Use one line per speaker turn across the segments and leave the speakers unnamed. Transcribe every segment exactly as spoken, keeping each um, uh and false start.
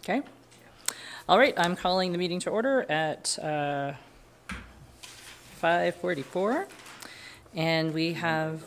Okay. All right, I'm calling the meeting to order at uh, five forty-four. And we have,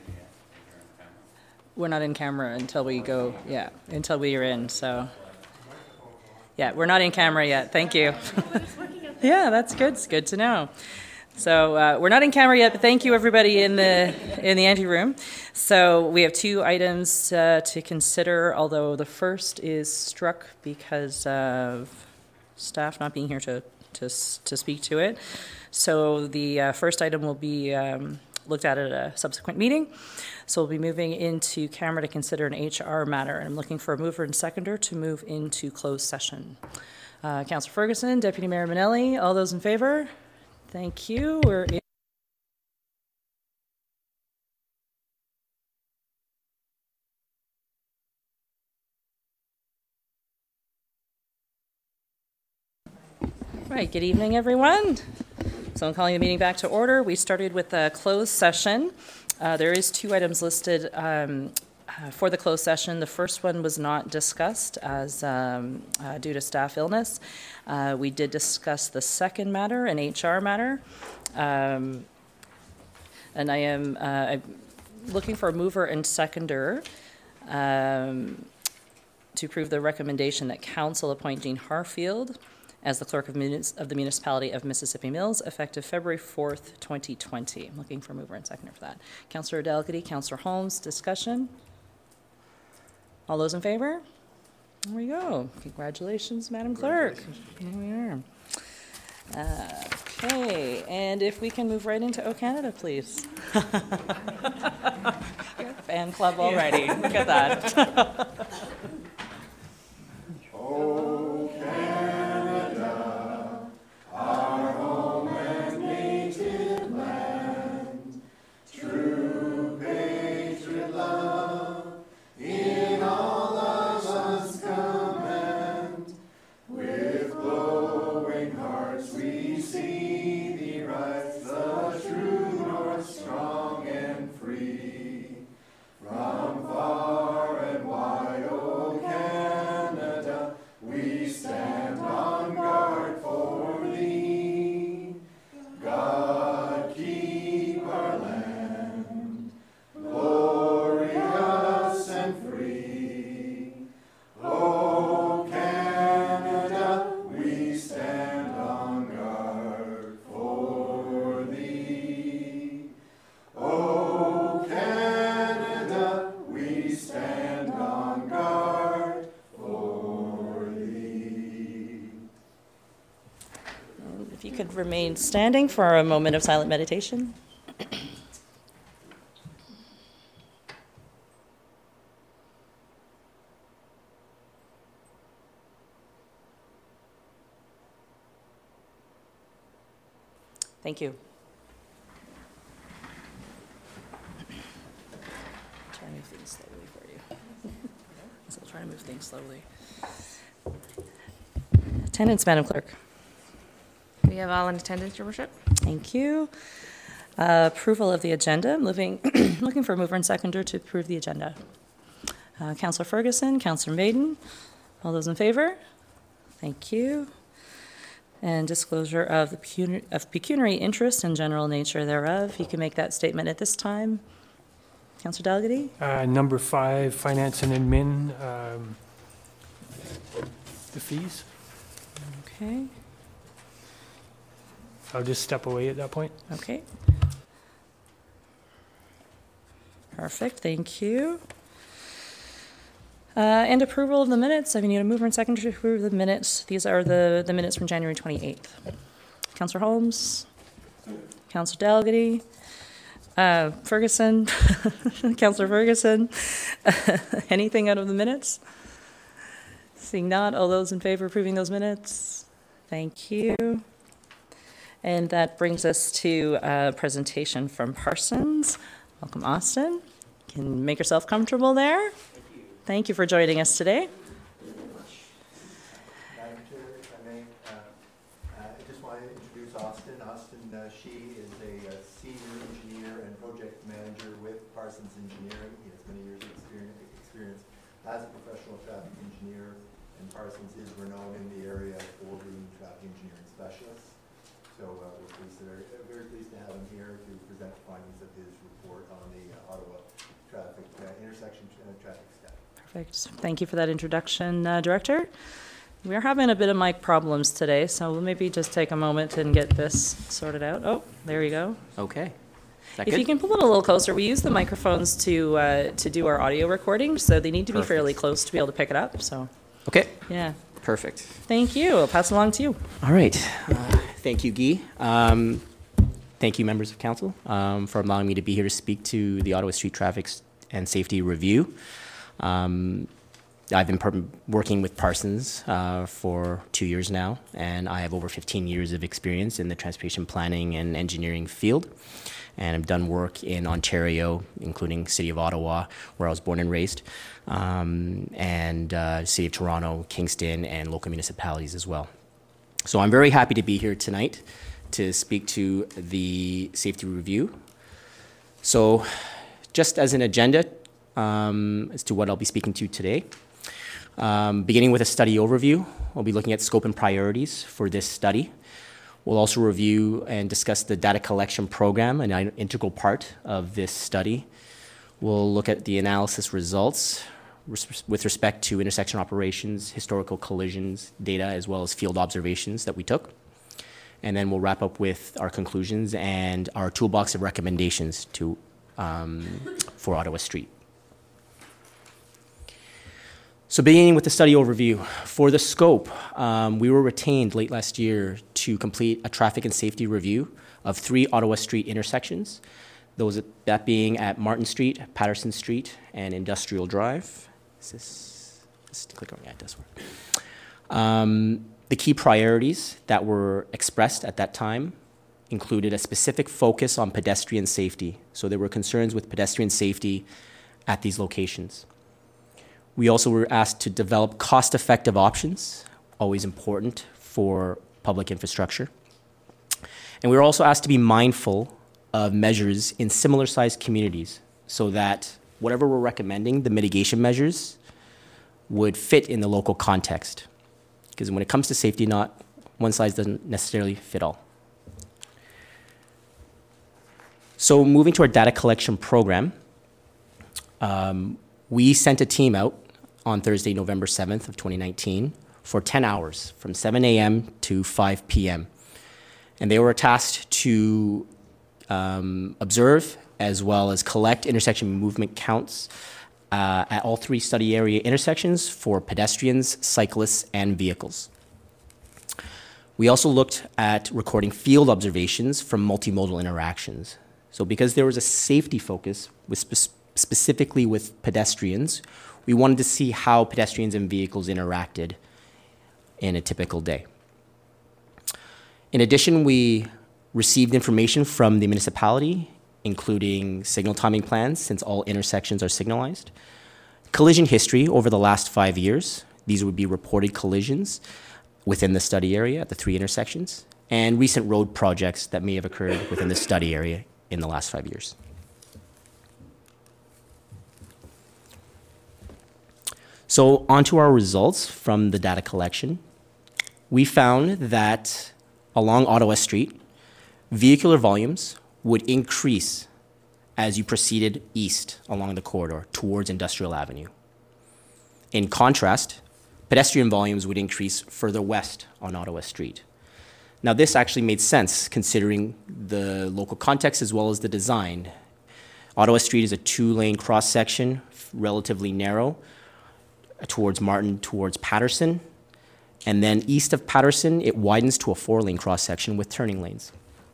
we're not in camera until we go, yeah, until we are in, so. Yeah, we're not in camera yet, thank you. Yeah, that's good, it's good to know. So uh, we're not in camera yet, but thank you everybody in the in the ante room. So we have two items uh, to consider, although the first is struck because of staff not being here to to, to speak to it. So the uh, first item will be um, looked at at a subsequent meeting. So we'll be moving into camera to consider an H R matter. And I'm looking for a mover and seconder to move into closed session. Uh, Councillor Ferguson, Deputy Mayor Manelli, all those in favor? Thank you. We're in. Right, good evening, everyone. So I'm calling the meeting back to order. We started with a closed session. Uh, there is two items listed um, uh, for the closed session. The first one was not discussed as um, uh, due to staff illness. Uh, we did discuss the second matter, an H R matter. Um, and I am uh, I'm looking for a mover and seconder um, to approve the recommendation that council appoint Jean Harfield as the clerk of, munis of the municipality of Mississippi Mills, effective February fourth, twenty twenty. I'm looking for a mover and seconder for that. Councillor Dalgety, Councillor Holmes, discussion? All those in favor? There we go. Congratulations, Madam Clerk. Here we are. Uh, okay, and if we can move right into O Canada, please. Fan club already. Look at that.
O Canada, our home and native land, true patriot love in all of us command. With glowing hearts we see thee rise, the true north, strong and free. From far and wide, O Canada, we stand on guard for thee. God keep our land glorious and free. O Canada, we stand on guard for thee. O Canada, we stand on guard for thee.
If you could remain standing for a moment of silent meditation. Thank you. Try to move things slowly for you. So I'll try to move things slowly. Attendance, Madam Clerk.
We have all in attendance, Your Worship.
Thank you. Uh, approval of the agenda. I'm living, looking for a mover and seconder to approve the agenda. Uh, Councillor Ferguson, Councillor Maiden, all those in favor? Thank you. And disclosure of the pecuni of pecuniary interest and general nature thereof. You can make that statement at this time. Councillor Dalgety?
Uh, number five, finance and admin, um, the fees.
Okay.
I'll just step away at that point.
Okay. Perfect, thank you. Uh, and approval of the minutes. I need a mover and seconder to approve the minutes. These are the, the minutes from January twenty-eighth. Councillor Holmes, Councillor Dalgety, uh, Ferguson, Councillor Ferguson. Anything out of the minutes? Seeing not, all those in favor of approving those minutes? Thank you. And that brings us to a presentation from Parsons. Welcome, Austin. You can make yourself comfortable there. Thank you for joining us today.
Madam Chair, if I may, uh, uh, I just want to introduce Austin. Austin, uh, she is a uh, senior engineer and project manager with Parsons Engineering. He has many years of experience, experience as a professional traffic engineer and Parsons is renowned in the area for being traffic engineering specialist. So uh, we're pleased to, very, uh, very pleased to have him here to present the findings of his report on the uh, Ottawa traffic uh, intersection uh, traffic study.
Perfect. Thank you for that introduction, uh, Director. We're having a bit of mic problems today, so we'll maybe just take a moment and get this sorted out. Oh, there you go.
Okay. Is that
If
good?
you can pull it a little closer, we use the microphones to uh, to do our audio recording, so they need to be
Perfect.
fairly close to be able to pick it up. So,
Okay,
yeah.
perfect.
Thank you. I'll pass it along to you.
All right. Uh, thank you, Guy. Um, thank you, members of council, um, for allowing me to be here to speak to the Ottawa Street Traffic and Safety Review. Um, I've been per- working with Parsons uh, for two years now, and I have over fifteen years of experience in the transportation planning and engineering field. And I've done work in Ontario, including City of Ottawa, where I was born and raised, um, and uh, City of Toronto, Kingston, and local municipalities as well. So I'm very happy to be here tonight to speak to the safety review. So just as an agenda um, as to what I'll be speaking to today, um, beginning with a study overview, we'll be looking at scope and priorities for this study. We'll also review and discuss the data collection program, an integral part of this study. We'll look at the analysis results res- with respect to intersection operations, historical collisions, data, as well as field observations that we took. And then we'll wrap up with our conclusions and our toolbox of recommendations to, um, for Ottawa Street. So beginning with the study overview, for the scope, um, we were retained late last year to complete a traffic and safety review of three Ottawa Street intersections, those that being at Martin Street, Patterson Street, and Industrial Drive. Is this, just click on, yeah, it does work. Um, the key priorities that were expressed at that time included a specific focus on pedestrian safety. So there were concerns with pedestrian safety at these locations. We also were asked to develop cost-effective options, always important for public infrastructure. And we were also asked to be mindful of measures in similar-sized communities so that whatever we're recommending, the mitigation measures, would fit in the local context. Because when it comes to safety, not one size doesn't necessarily fit all. So moving to our data collection program, um, we sent a team out on Thursday, November seventh of twenty nineteen for ten hours from seven a m to five p m And they were tasked to um, observe as well as collect intersection movement counts uh, at all three study area intersections for pedestrians, cyclists, and vehicles. We also looked at recording field observations from multimodal interactions. So because there was a safety focus with spe- specifically with pedestrians, we wanted to see how pedestrians and vehicles interacted in a typical day. In addition, we received information from the municipality, including signal timing plans, since all intersections are signalized, collision history over the last five years. These would be reported collisions within the study area at the three intersections, and recent road projects that may have occurred within the study area in the last five years. So onto our results from the data collection. We found that along Ottawa Street, vehicular volumes would increase as you proceeded east along the corridor towards Industrial Avenue. In contrast, pedestrian volumes would increase further west on Ottawa Street. Now this actually made sense considering the local context as well as the design. Ottawa Street is a two-lane cross-section, relatively narrow, towards Martin, towards Patterson. And then east of Patterson, it widens to a four-lane cross-section with turning lanes.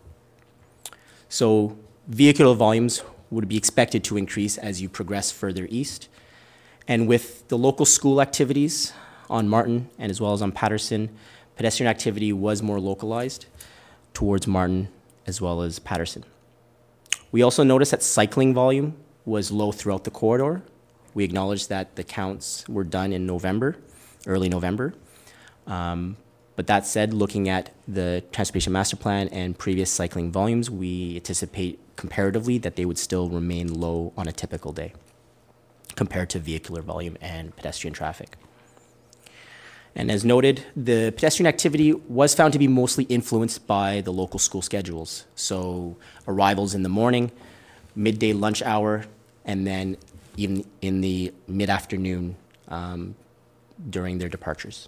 So vehicular volumes would be expected to increase as you progress further east. And with the local school activities on Martin and as well as on Patterson, pedestrian activity was more localized towards Martin as well as Patterson. We also noticed that cycling volume was low throughout the corridor. We acknowledged that the counts were done in November, early November. Um, but that said, looking at the Transportation Master Plan and previous cycling volumes, we anticipate comparatively that they would still remain low on a typical day compared to vehicular volume and pedestrian traffic. And as noted, the pedestrian activity was found to be mostly influenced by the local school schedules. So arrivals in the morning, midday lunch hour, and then even in the mid-afternoon um, during their departures.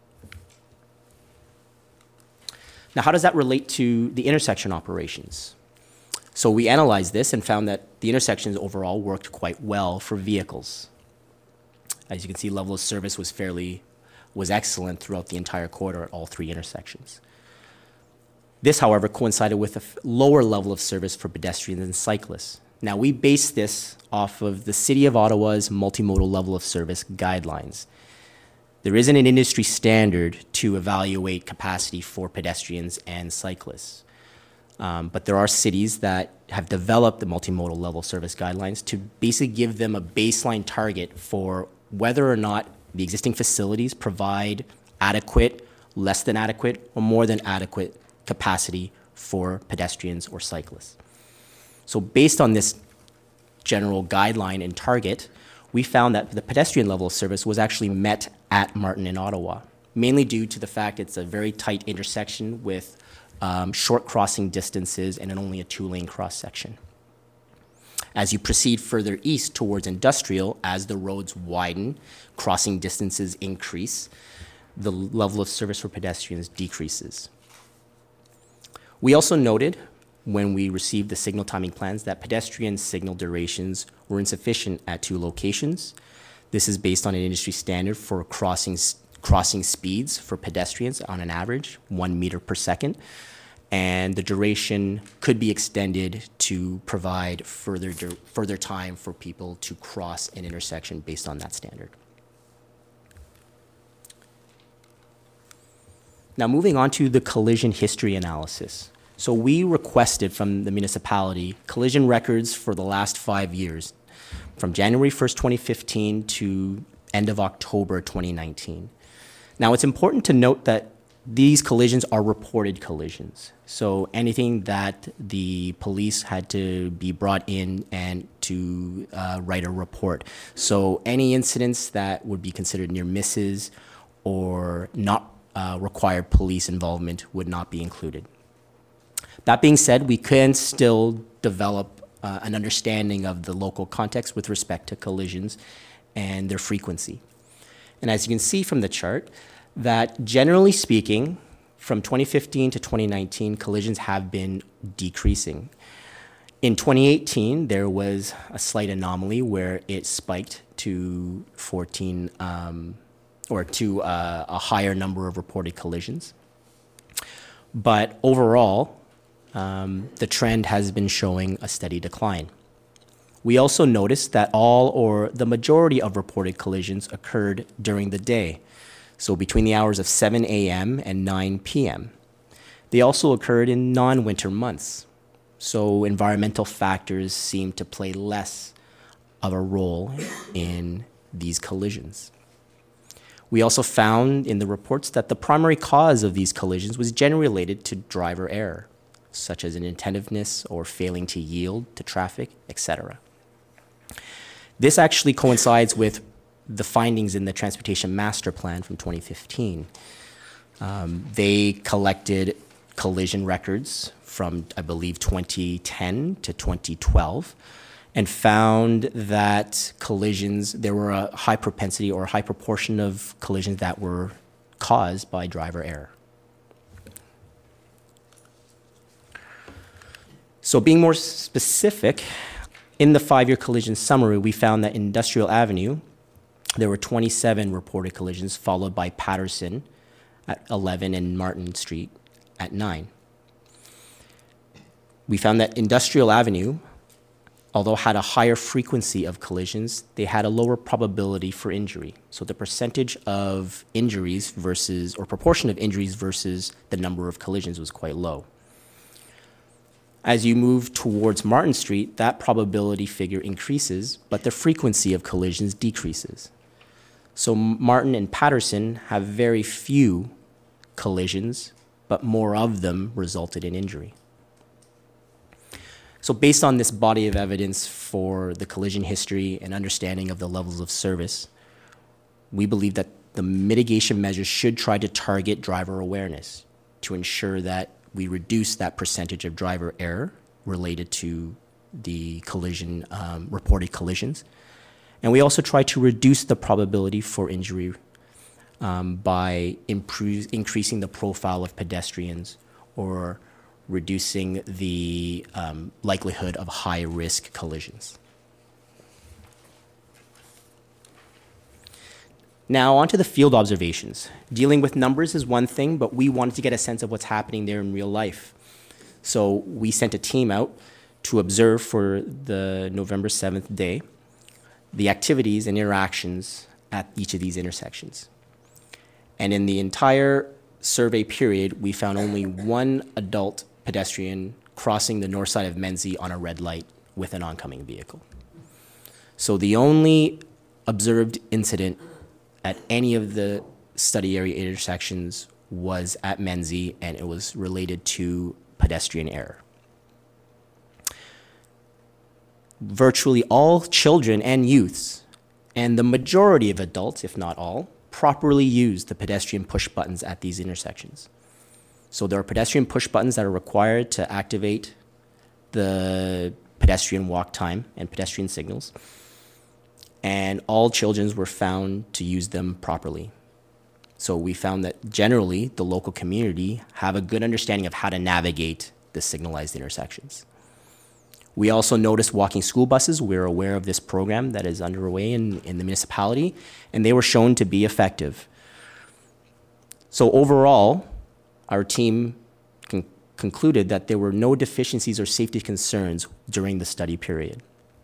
Now, how does that relate to the intersection operations? So we analyzed this and found that the intersections overall worked quite well for vehicles. As you can see, level of service was fairly, was excellent throughout the entire corridor at all three intersections. This, however, coincided with a f- lower level of service for pedestrians and cyclists. Now, we base this off of the City of Ottawa's multimodal level of service guidelines. There isn't an industry standard to evaluate capacity for pedestrians and cyclists. Um, but there are cities that have developed the multimodal level service guidelines to basically give them a baseline target for whether or not the existing facilities provide adequate, less than adequate, or more than adequate capacity for pedestrians or cyclists. So based on this general guideline and target, we found that the pedestrian level of service was actually met at Martin in Ottawa, mainly due to the fact it's a very tight intersection with um, short crossing distances and an only a two-lane cross-section. As you proceed further east towards industrial, as the roads widen, crossing distances increase, the level of service for pedestrians decreases. We also noted when we received the signal timing plans that pedestrian signal durations were insufficient at two locations. This is based on an industry standard for crossing, crossing speeds for pedestrians on an average, one meter per second. And the duration could be extended to provide further, dur- further time for people to cross an intersection based on that standard. Now moving on to the collision history analysis. So we requested from the municipality collision records for the last five years, from January first, twenty fifteen to end of October twenty nineteen. Now it's important to note that these collisions are reported collisions. So anything that the police had to be brought in and to uh, write a report. So any incidents that would be considered near misses or not uh, required police involvement would not be included. That being said, we can still develop uh, an understanding of the local context with respect to collisions and their frequency. And as you can see from the chart, that generally speaking, from twenty fifteen to twenty nineteen, collisions have been decreasing. In twenty eighteen, there was a slight anomaly where it spiked to fourteen, um, or to uh, a higher number of reported collisions. But overall, um, the trend has been showing a steady decline. We also noticed that all or the majority of reported collisions occurred during the day, so between the hours of seven a.m. and nine p.m. They also occurred in non-winter months, so environmental factors seem to play less of a role in these collisions. We also found in the reports that the primary cause of these collisions was generally related to driver error, such as inattentiveness or failing to yield to traffic, et cetera. This actually coincides with the findings in the Transportation Master Plan from twenty fifteen. Um, they collected collision records from, I believe, twenty ten to twenty twelve, and found that collisions, there were a high propensity or a high proportion of collisions that were caused by driver error. So being more specific, in the five-year collision summary, we found that Industrial Avenue, there were twenty-seven reported collisions, followed by Patterson at eleven and Martin Street at nine. We found that Industrial Avenue, although had a higher frequency of collisions, they had a lower probability for injury. So the percentage of injuries versus, or proportion of injuries versus the number of collisions was quite low. As you move towards Martin Street, that probability figure increases, but the frequency of collisions decreases. So Martin and Patterson have very few collisions, but more of them resulted in injury. So based on this body of evidence for the collision history and understanding of the levels of service, we believe that the mitigation measures should try to target driver awareness to ensure that we reduce that percentage of driver error related to the collision, um, reported collisions. And we also try to reduce the probability for injury um, by improve, increasing the profile of pedestrians or reducing the um, likelihood of high-risk collisions. Now, on to the field observations. Dealing with numbers is one thing, but we wanted to get a sense of what's happening there in real life. So we sent a team out to observe for the November seventh day the activities and interactions at each of these intersections. And in the entire survey period, we found only one adult pedestrian crossing the north side of Menzie on a red light with an oncoming vehicle. So the only observed incident at any of the study area intersections was at Menzie, and it was related to pedestrian error. Virtually all children and youths, and the majority of adults, if not all, properly use the pedestrian push buttons at these intersections. So there are pedestrian push buttons that are required to activate the pedestrian walk time and pedestrian signals, and all children were found to use them properly. So we found that generally the local community have a good understanding of how to navigate the signalized intersections. We also noticed walking school buses. We're aware of this program that is underway in, in the municipality, and they were shown to be effective. So overall, our team con- concluded that there were no deficiencies or safety concerns during the study period.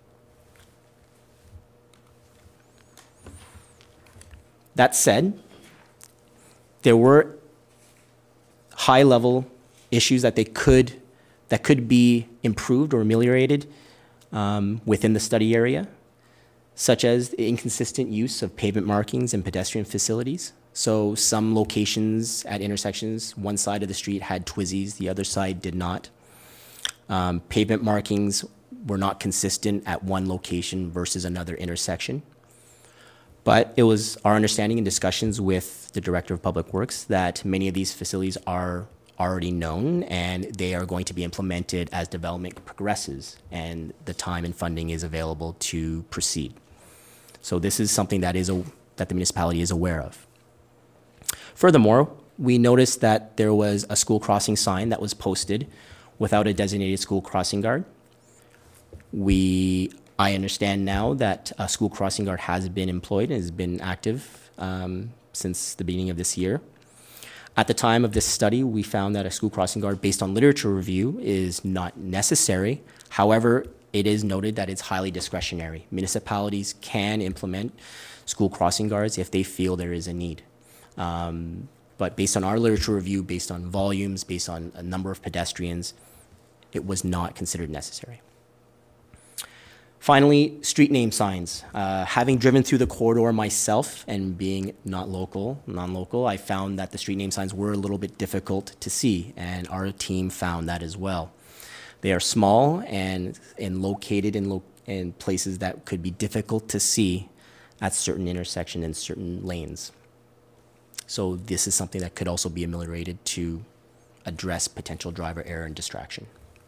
That said, there were high-level issues that they could that could be improved or ameliorated um, within the study area, such as the inconsistent use of pavement markings and pedestrian facilities. So some locations at intersections, one side of the street had Twizzies, the other side did not. Um, pavement markings were not consistent at one location versus another intersection. But it was our understanding in discussions with the Director of Public Works that many of these facilities are already known and they are going to be implemented as development progresses and the time and funding is available to proceed. So this is something that is a, that the municipality is aware of. Furthermore, we noticed that there was a school crossing sign that was posted without a designated school crossing guard. We I understand now that a school crossing guard has been employed and has been active um, since the beginning of this year. At the time of this study, we found that a school crossing guard, based on literature review, is not necessary. However, it is noted that it's highly discretionary. Municipalities can implement school crossing guards if they feel there is a need. Um, but based on our literature review, based on volumes, based on a number of pedestrians, it was not considered necessary. Finally, street name signs. Uh, having driven through the corridor myself and being not local, non-local, I found that the street name signs were a little bit difficult to see, and our team found that as well. They are small and, and located in, lo- in places that could be difficult to see at certain intersections and certain lanes. So this is something that could also be ameliorated to address potential driver error and distraction.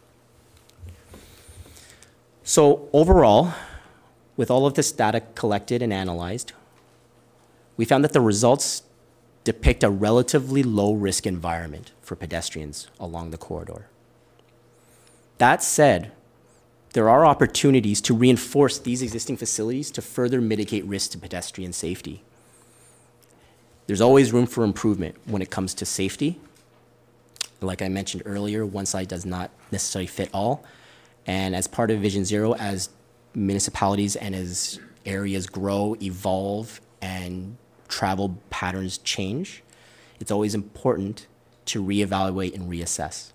So overall, with all of this data collected and analyzed, we found that the results depict a relatively low-risk environment for pedestrians along the corridor. That said, there are opportunities to reinforce these existing facilities to further mitigate risk to pedestrian safety. There's always room for improvement when it comes to safety. Like I mentioned earlier, one size does not necessarily fit all. And as part of Vision Zero, as municipalities and as areas grow, evolve, and travel patterns change, it's always important to reevaluate and reassess.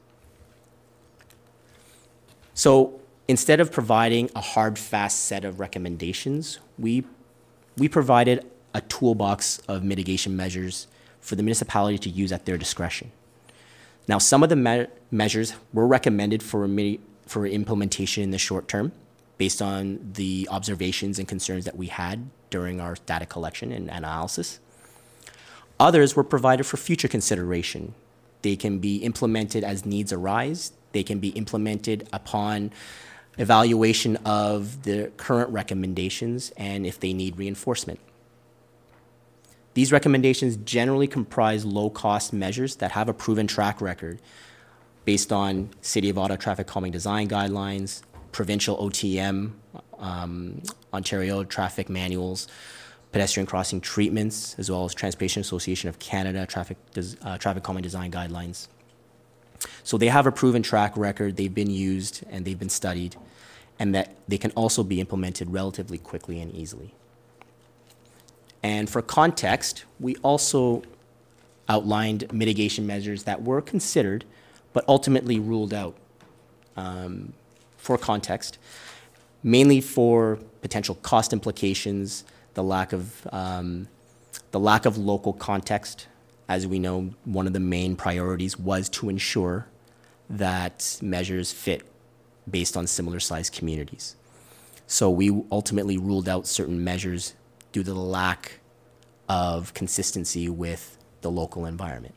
So instead of providing a hard, fast set of recommendations, we, we provided a toolbox of mitigation measures for the municipality to use at their discretion. Now, some of the me- measures were recommended for mini- for implementation in the short term based on the observations and concerns that we had during our data collection and analysis. Others were provided for future consideration. They can be implemented as needs arise. They can be implemented upon evaluation of the current recommendations and if they need reinforcement. These recommendations generally comprise low-cost measures that have a proven track record based on City of Ottawa Traffic Calming Design Guidelines, provincial O T M, um, Ontario traffic manuals, pedestrian crossing treatments, as well as Transportation Association of Canada traffic, uh, traffic calming design guidelines. So they have a proven track record, they've been used and they've been studied, and that they can also be implemented relatively quickly and easily. And for context, we also outlined mitigation measures that were considered but ultimately ruled out. Um, for context, mainly for potential cost implications, the lack of um, the lack of local context. As we know, one of the main priorities was to ensure that measures fit based on similar sized communities. So we ultimately ruled out certain measures due to the lack of consistency with the local environment.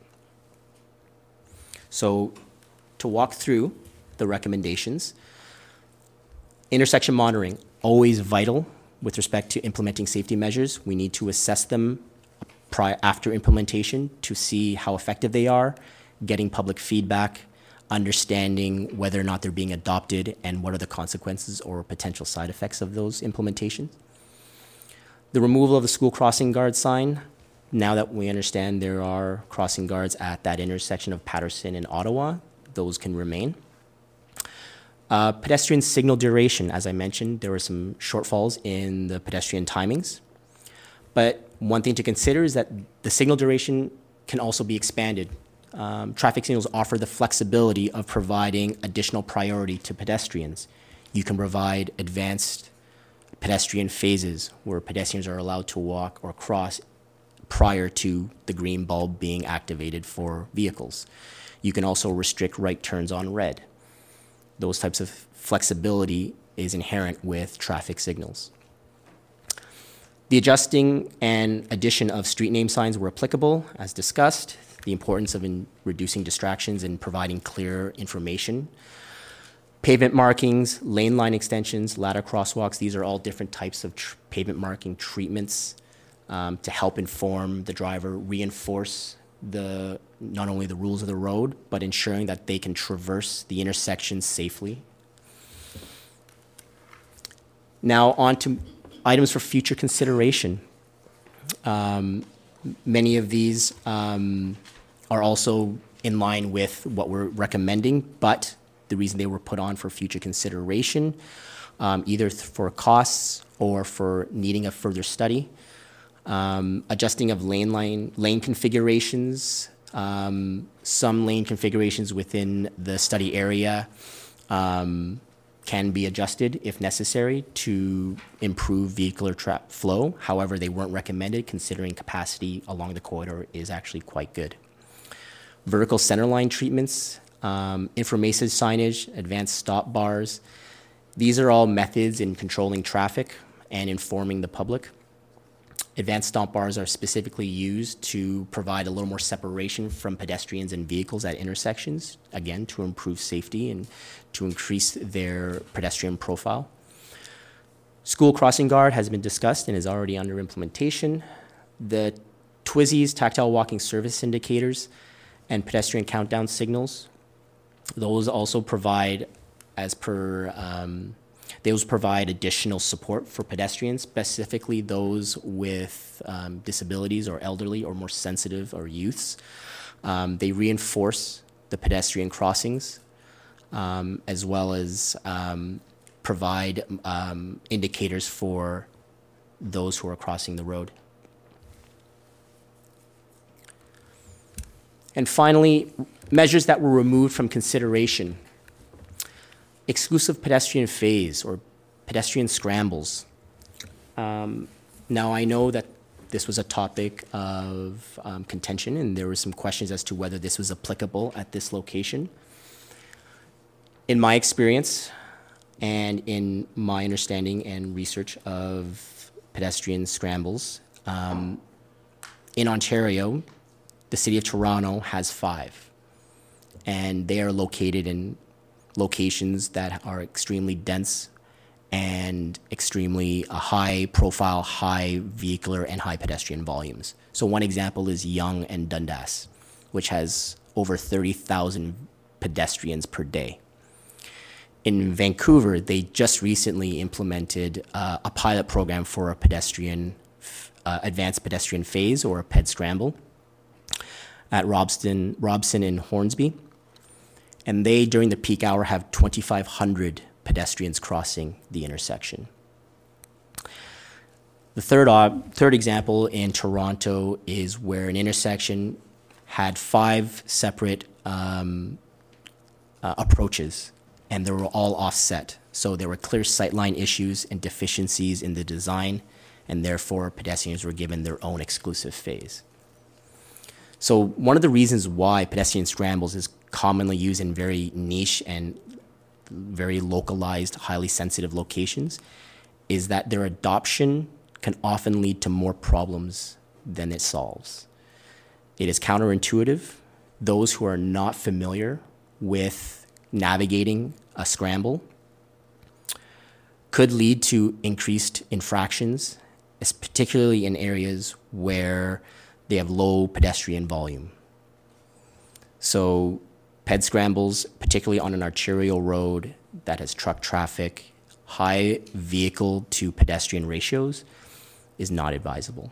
So to walk through the recommendations, intersection monitoring, always vital with respect to implementing safety measures. We need to assess them prior, after implementation to see how effective they are, getting public feedback, understanding whether or not they're being adopted and what are the consequences or potential side effects of those implementations. The removal of the school crossing guard sign. Now that we understand there are crossing guards at that intersection of Patterson and Ottawa, those can remain. Uh, pedestrian signal duration, as I mentioned, there were some shortfalls in the pedestrian timings. But one thing to consider is that the signal duration can also be expanded. Um, traffic signals offer the flexibility of providing additional priority to pedestrians. You can provide advanced pedestrian phases where pedestrians are allowed to walk or cross prior to the green bulb being activated for vehicles. You can also restrict right turns on red. Those types of flexibility is inherent with traffic signals. The adjusting and addition of street name signs were applicable, as discussed. The importance of in reducing distractions and providing clear information. Pavement markings, lane line extensions, ladder crosswalks, these are all different types of tr pavement marking treatments um, to help inform the driver, reinforce the not only the rules of the road, but ensuring that they can traverse the intersection safely. Now on to items for future consideration. Um, many of these um, are also in line with what we're recommending, but the reason they were put on for future consideration, um, either for costs or for needing a further study. Um, adjusting of lane line lane configurations, um, some lane configurations within the study area um, can be adjusted if necessary to improve vehicular tra flow. However, they weren't recommended considering capacity along the corridor is actually quite good. Vertical centerline treatments, um, informative signage, advanced stop bars. These are all methods in controlling traffic and informing the public. Advanced stop bars are specifically used to provide a little more separation from pedestrians and vehicles at intersections, again, to improve safety and to increase their pedestrian profile. School crossing guard has been discussed and is already under implementation. The T W S Is, tactile walking service indicators, and pedestrian countdown signals, those also provide, as per um, Those provide additional support for pedestrians, specifically those with um, disabilities or elderly or more sensitive or youths. Um, they reinforce the pedestrian crossings um, as well as um, provide um, indicators for those who are crossing the road. And finally, measures that were removed from consideration. Exclusive pedestrian phase or pedestrian scrambles. Um, now I know that this was a topic of um, contention and there were some questions as to whether this was applicable at this location. In my experience and in my understanding and research of pedestrian scrambles, um, in Ontario, the City of Toronto has five, and they are located in locations that are extremely dense and extremely uh, high profile, high vehicular, and high pedestrian volumes. So one example is Yonge and Dundas, which has over thirty thousand pedestrians per day. In Vancouver, they just recently implemented uh, a pilot program for a pedestrian, uh, advanced pedestrian phase, or a P E D scramble, at Robson, Robson and Hornsby. And they, during the peak hour, have twenty-five hundred pedestrians crossing the intersection. The third, uh, third example in Toronto is where an intersection had five separate um, uh, approaches, and they were all offset. So there were clear sightline issues and deficiencies in the design, and therefore pedestrians were given their own exclusive phase. So one of the reasons why pedestrian scrambles is commonly used in very niche and very localized, highly sensitive locations is that their adoption can often lead to more problems than it solves. It is counterintuitive. Those who are not familiar with navigating a scramble could lead to increased infractions, particularly in areas where they have low pedestrian volume. So P E D scrambles, particularly on an arterial road that has truck traffic, high vehicle to pedestrian ratios, is not advisable.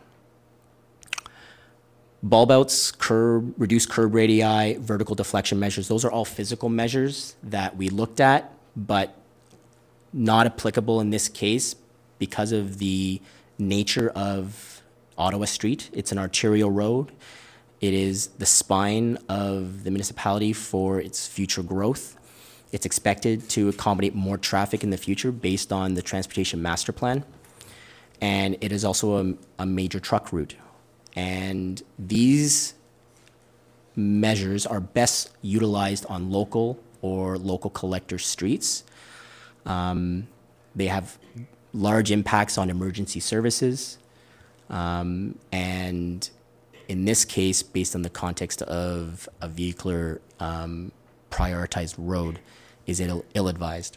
Bulb outs, curb, reduced curb radii, vertical deflection measures, those are all physical measures that we looked at, but not applicable in this case because of the nature of Ottawa Street. It's an arterial road. It is the spine of the municipality for its future growth. It's expected to accommodate more traffic in the future based on the transportation master plan. And it is also a, a major truck route. And these measures are best utilized on local or local collector streets. Um, they have large impacts on emergency services. Um, and in this case, based on the context of a vehicular um, prioritized road, is ill- ill-advised.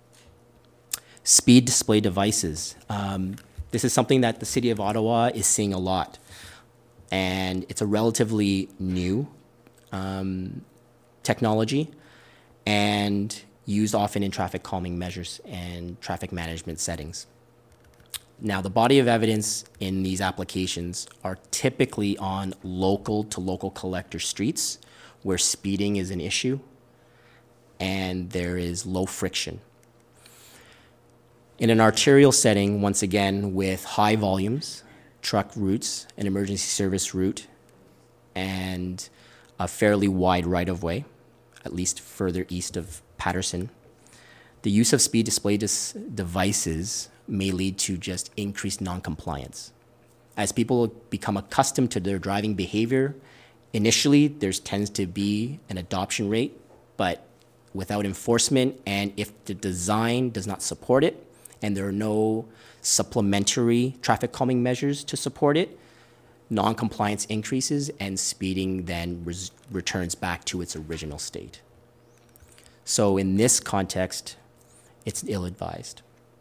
Speed display devices. Um, this is something that the City of Ottawa is seeing a lot. And it's a relatively new um, technology and used often in traffic calming measures and traffic management settings. Now, the body of evidence in these applications are typically on local to local collector streets where speeding is an issue and there is low friction. In an arterial setting, once again, with high volumes, truck routes, an emergency service route, and a fairly wide right-of-way, at least further east of Patterson, the use of speed display dis- devices may lead to just increased non-compliance. As people become accustomed to their driving behavior, initially there tends to be an adoption rate, but without enforcement, and if the design does not support it, and there are no supplementary traffic calming measures to support it, non-compliance increases and speeding then res- returns back to its original state. So in this context, it's ill-advised.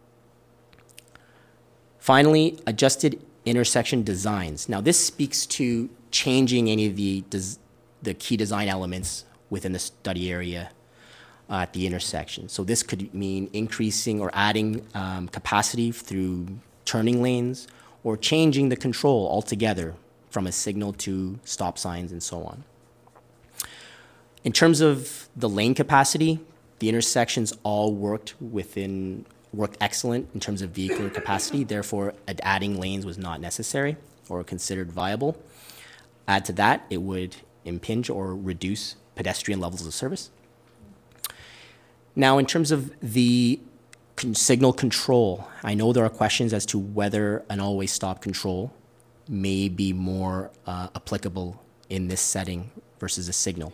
Finally, adjusted intersection designs. Now this speaks to changing any of the, des- the key design elements within the study area uh, at the intersection. So this could mean increasing or adding um, capacity through turning lanes or changing the control altogether from a signal to stop signs and so on. In terms of the lane capacity, the intersections all worked within worked excellent in terms of vehicular capacity, therefore adding lanes was not necessary or considered viable. Add to that, it would impinge or reduce pedestrian levels of service. Now, in terms of the con- signal control, I know there are questions as to whether an always stop control may be more uh, applicable in this setting versus a signal.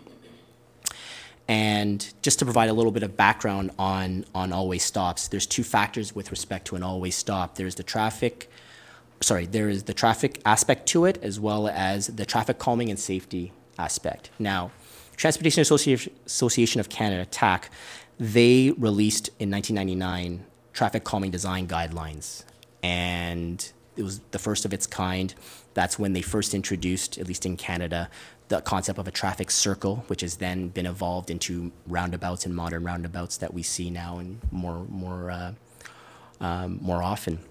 And just to provide a little bit of background on, on always stops, there's two factors with respect to an always stop. There's the traffic sorry, there is the traffic aspect to it as well as the traffic calming and safety aspect. Now, Transportation Associ- Association of Canada, T A C, they released in nineteen ninety-nine traffic calming design guidelines, and it was the first of its kind. That's when they first introduced, at least in Canada, the concept of a traffic circle, which has then been evolved into roundabouts and modern roundabouts that we see now and more more uh, um, more often.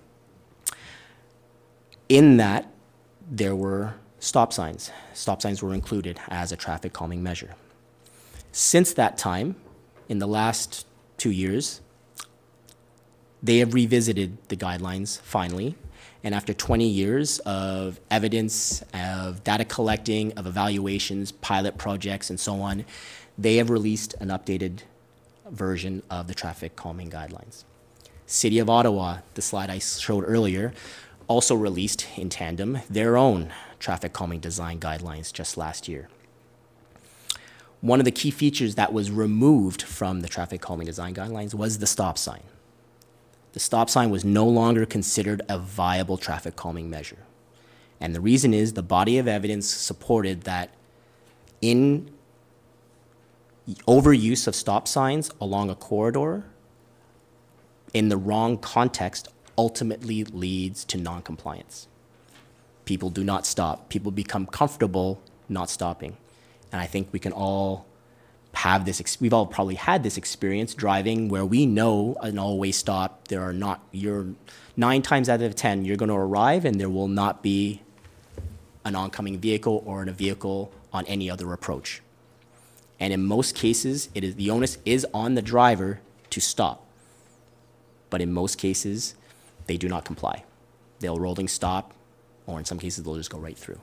In that, there were stop signs. Stop signs were included as a traffic calming measure. Since that time, in the last two years, they have revisited the guidelines finally, and after twenty years of evidence, of data collecting, of evaluations, pilot projects, and so on, they have released an updated version of the traffic calming guidelines. City of Ottawa, the slide I showed earlier, also released in tandem their own traffic calming design guidelines just last year. One of the key features that was removed from the traffic calming design guidelines was the stop sign. The stop sign was no longer considered a viable traffic calming measure. And the reason is the body of evidence supported that in overuse of stop signs along a corridor in the wrong context ultimately leads to non-compliance. People do not stop. People become comfortable not stopping. And I think we can all have this, ex- we've all probably had this experience driving where we know an always stop, there are not, you're nine times out of ten, you're going to arrive and there will not be an oncoming vehicle or in a vehicle on any other approach. And in most cases, it is the onus is on the driver to stop. But in most cases, they do not comply. They'll rolling stop, or in some cases, they'll just go right through.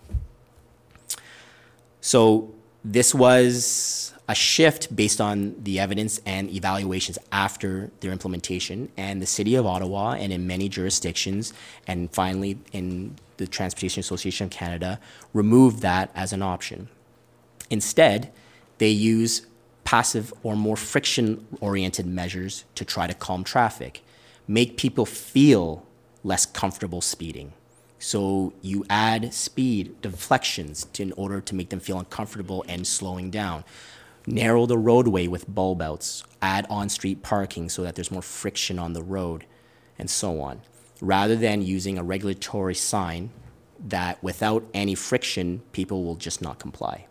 So this was a shift based on the evidence and evaluations after their implementation, and the City of Ottawa and in many jurisdictions, and finally in the Transportation Association of Canada, removed that as an option. Instead, they use passive or more friction-oriented measures to try to calm traffic, make people feel less comfortable speeding. So you add speed deflections to, in order to make them feel uncomfortable and slowing down. Narrow the roadway with bulb outs, add on-street parking so that there's more friction on the road, and so on, rather than using a regulatory sign that without any friction, people will just not comply.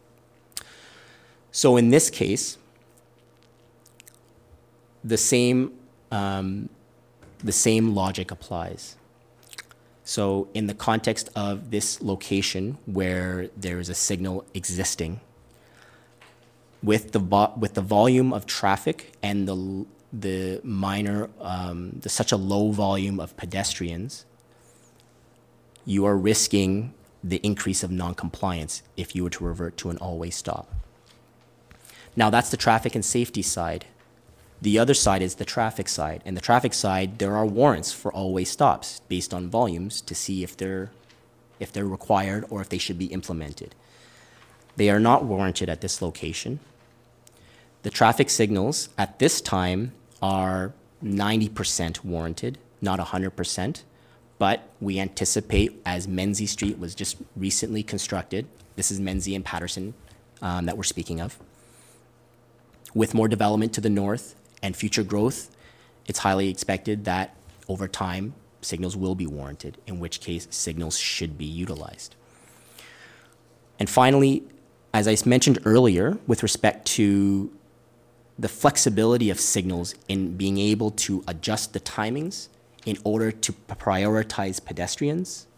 So in this case, the same, um, the same logic applies. So in the context of this location where there is a signal existing, with the vo- with the volume of traffic and the the minor, um, the such a low volume of pedestrians, you are risking the increase of non-compliance if you were to revert to an always stop. Now that's the traffic and safety side. The other side is the traffic side. And the traffic side, there are warrants for always stops based on volumes to see if they're, if they're required or if they should be implemented. They are not warranted at this location. The traffic signals at this time are ninety percent warranted, not one hundred percent, but we anticipate, as Menzies Street was just recently constructed, this is Menzies and Patterson um, that we're speaking of, with more development to the north and future growth, it's highly expected that over time, signals will be warranted, in which case signals should be utilized. And finally, as I mentioned earlier, with respect to the flexibility of signals in being able to adjust the timings in order to prioritize pedestrians,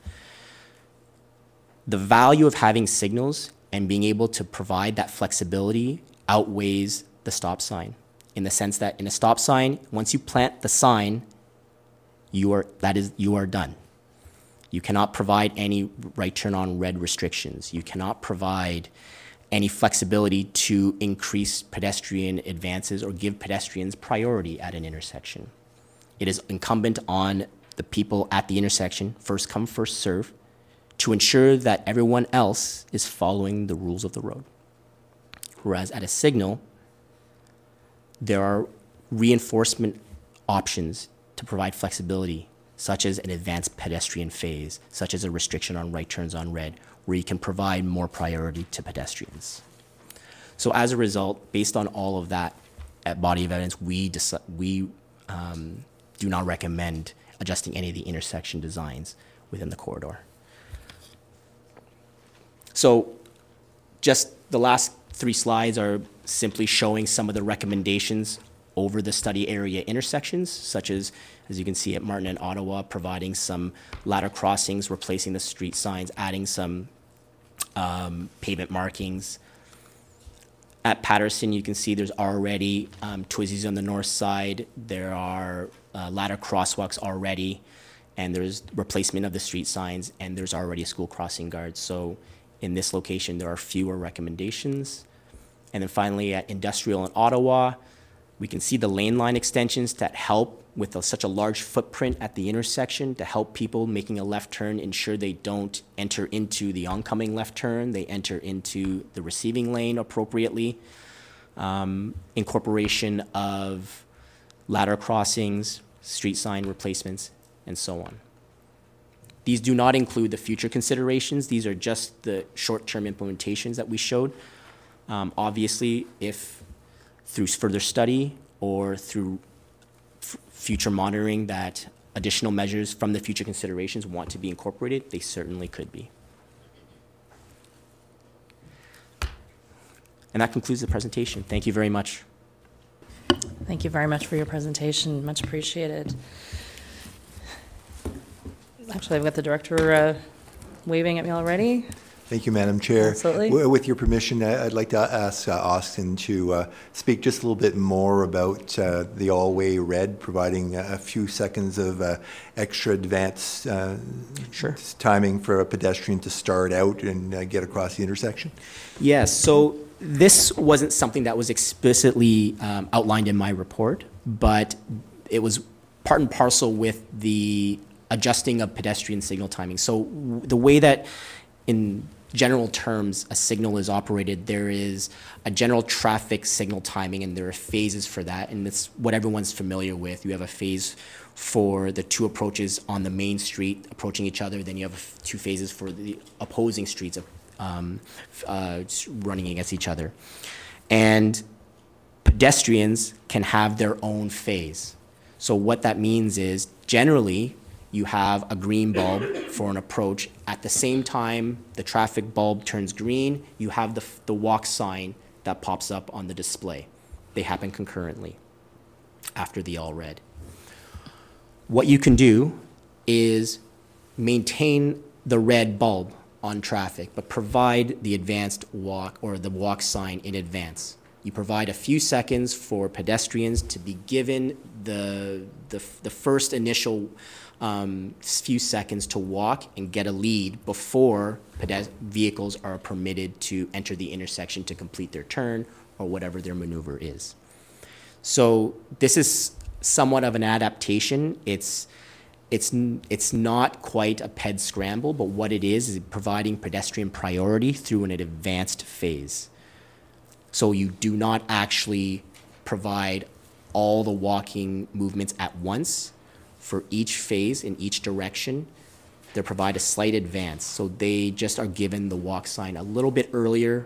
the value of having signals and being able to provide that flexibility outweighs the stop sign, in the sense that in a stop sign, once you plant the sign, you are, that is, you are done. You cannot provide any right turn on red restrictions. You cannot provide any flexibility to increase pedestrian advances or give pedestrians priority at an intersection. It is incumbent on the people at the intersection, first come, first serve, to ensure that everyone else is following the rules of the road. Whereas at a signal, there are reinforcement options to provide flexibility such as an advanced pedestrian phase, such as a restriction on right turns on red, where you can provide more priority to pedestrians. So as a result, based on all of that uh, body of evidence, we, deci- we um, do not recommend adjusting any of the intersection designs within the corridor. So just the last three slides are simply showing some of the recommendations over the study area intersections, such as, as you can see at Martin and Ottawa, providing some ladder crossings, replacing the street signs, adding some um, pavement markings. At Patterson, you can see there's already um, Twizzlers on the north side. There are uh, ladder crosswalks already, and there's replacement of the street signs, and there's already a school crossing guard. So in this location, there are fewer recommendations. And then finally, at Industrial in Ottawa, we can see the lane line extensions that help with a, such a large footprint at the intersection to help people making a left turn ensure they don't enter into the oncoming left turn, they enter into the receiving lane appropriately. Um, incorporation of ladder crossings, street sign replacements, and so on. These do not include the future considerations. These are just the short-term implementations that we showed. Um, obviously, if through further study or through f- future monitoring that additional measures from the future considerations want to be incorporated, they certainly could be. And that concludes the presentation. Thank you very much.
Thank you very much for your presentation. Much appreciated. Actually, I've got the director uh, waving at me already.
Thank you, Madam Chair.
Absolutely.
W- With your permission, I- I'd like to ask uh, Austin to uh, speak just a little bit more about uh, the all-way red, providing a few seconds of uh, extra advance uh,
Sure.
timing for a pedestrian to start out and uh, get across the intersection.
Yes, so this wasn't something that was explicitly um, outlined in my report, but it was part and parcel with the adjusting of pedestrian signal timing. So w- the way that, in general terms, a signal is operated, there is a general traffic signal timing, and there are phases for that, and it's what everyone's familiar with. You have a phase for the two approaches on the main street approaching each other, then you have two phases for the opposing streets um, uh, running against each other. And pedestrians can have their own phase. So what that means is, generally, you have a green bulb for an approach. At the same time the traffic bulb turns green, you have the, the walk sign that pops up on the display. They happen concurrently after the all red. What you can do is maintain the red bulb on traffic, but provide the advanced walk or the walk sign in advance. You provide a few seconds for pedestrians to be given the, the, the first initial um, few seconds to walk and get a lead before pedest- vehicles are permitted to enter the intersection to complete their turn or whatever their maneuver is. So this is somewhat of an adaptation. It's, it's, it's not quite a ped scramble, but what it is is providing pedestrian priority through an advanced phase. So you do not actually provide all the walking movements at once. For each phase in each direction, they provide a slight advance. So they just are given the walk sign a little bit earlier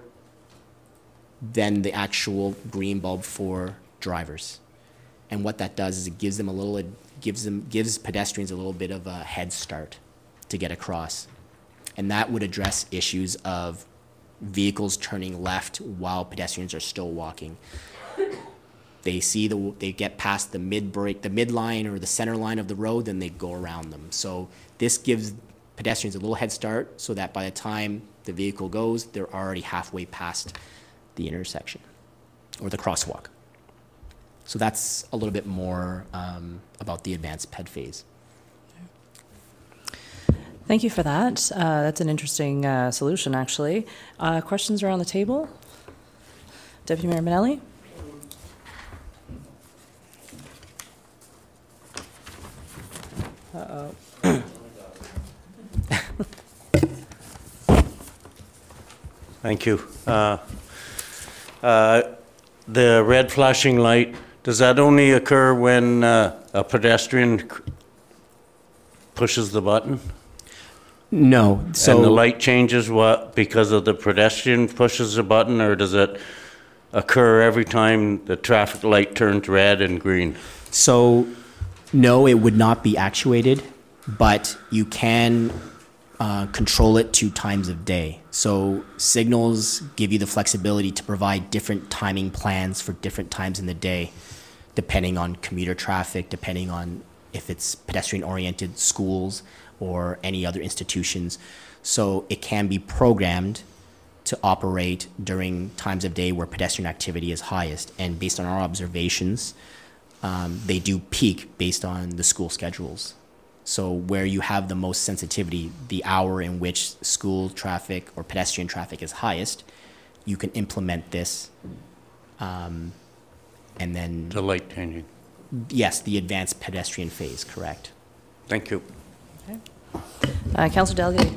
than the actual green bulb for drivers. And what that does is it gives them a little, it gives them, gives pedestrians a little bit of a head start to get across. And that would address issues of vehicles turning left while pedestrians are still walking. They see the, they get past the mid break, the midline or the center line of the road, then they go around them. So this gives pedestrians a little head start so that by the time the vehicle goes, they're already halfway past the intersection or the crosswalk. So that's a little bit more um, about the advanced ped phase.
Thank you for that. Uh, that's an interesting uh, solution, actually. Uh, questions around the table? Deputy Mayor Minelli? Uh-oh.
Thank you. Uh, uh, The red flashing light, does that only occur when uh, a pedestrian c- pushes the button?
No, so.
And the light changes what, because of the pedestrian pushes the button, or does it occur every time the traffic light turns red and green?
So, no, it would not be actuated, but you can uh, control it to times of day. So signals give you the flexibility to provide different timing plans for different times in the day, depending on commuter traffic, depending on if it's pedestrian-oriented schools or any other institutions. So it can be programmed to operate during times of day where pedestrian activity is highest. And based on our observations, um, they do peak based on the school schedules. So where you have the most sensitivity, the hour in which school traffic or pedestrian traffic is highest, you can implement this. Um, and then,
The light changing.
yes, the advanced pedestrian phase, correct.
Thank you.
Uh, Councillor Delgado.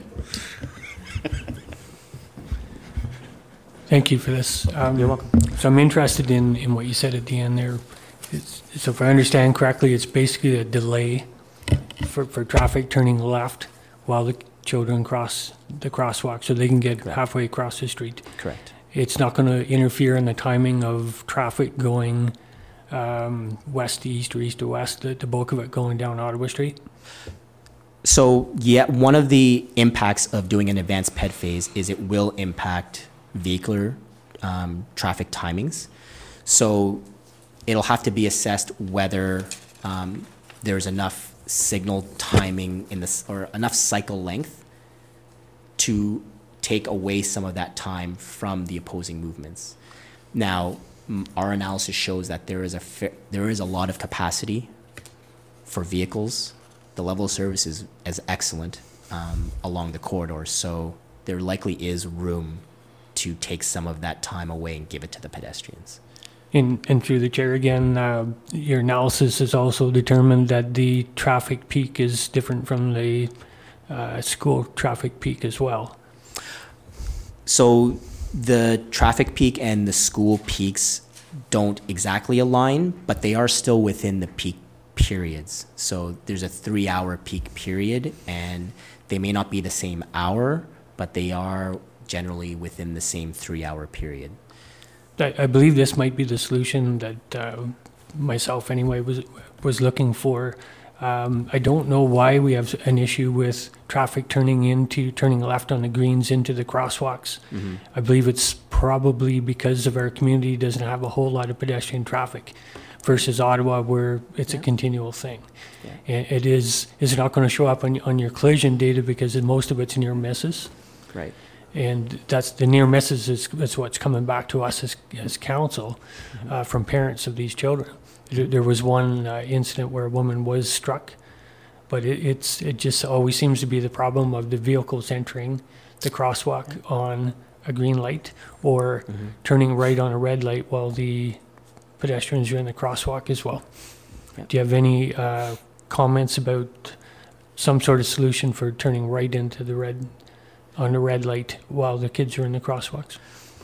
Thank you for this. Um,
You're welcome.
So I'm interested in, in what you said at the end there. It's, so if I understand correctly, it's basically a delay for, for traffic turning left while the children cross the crosswalk so they can get
Correct.
halfway across the street.
Correct.
It's not going to interfere in the timing of traffic going um, west to east or east to west, the, the bulk of it going down Ottawa Street.
So yeah, one of the impacts of doing an advanced ped phase is it will impact vehicular um, traffic timings. So it'll have to be assessed whether um, there's enough signal timing in this or enough cycle length to take away some of that time from the opposing movements. Now, m- our analysis shows that there is a fa- there is a lot of capacity for vehicles. The level of service is, is excellent um, along the corridor, so there likely is room to take some of that time away and give it to the pedestrians.
And, and through the chair again, uh, your analysis has also determined that the traffic peak is different from the uh, school traffic peak as well.
So the traffic peak and the school peaks don't exactly align, but they are still within the peak periods. So there's a three-hour peak period, and they may not be the same hour, but they are generally within the same three-hour period.
I, I believe this might be the solution that uh, myself anyway was was looking for. Um, I don't know why we have an issue with traffic turning into turning left on the greens into the crosswalks.
Mm-hmm.
I believe it's probably because of our community doesn't have a whole lot of pedestrian traffic versus Ottawa where it's
Yeah.
a continual thing.
Yeah.
And it is is not going to show up on, on your collision data because most of it's near misses.
Right.
And that's the near misses is, is what's coming back to us as, as council uh, from parents of these children. There, there was one uh, incident where a woman was struck, but it, it's it just always seems to be the problem of the vehicles entering the crosswalk on a green light or
Mm-hmm.
turning right on a red light while the pedestrians are in the crosswalk as well.
Yeah.
Do you have any uh, comments about some sort of solution for turning right into the red on the red light while the kids are in the crosswalks?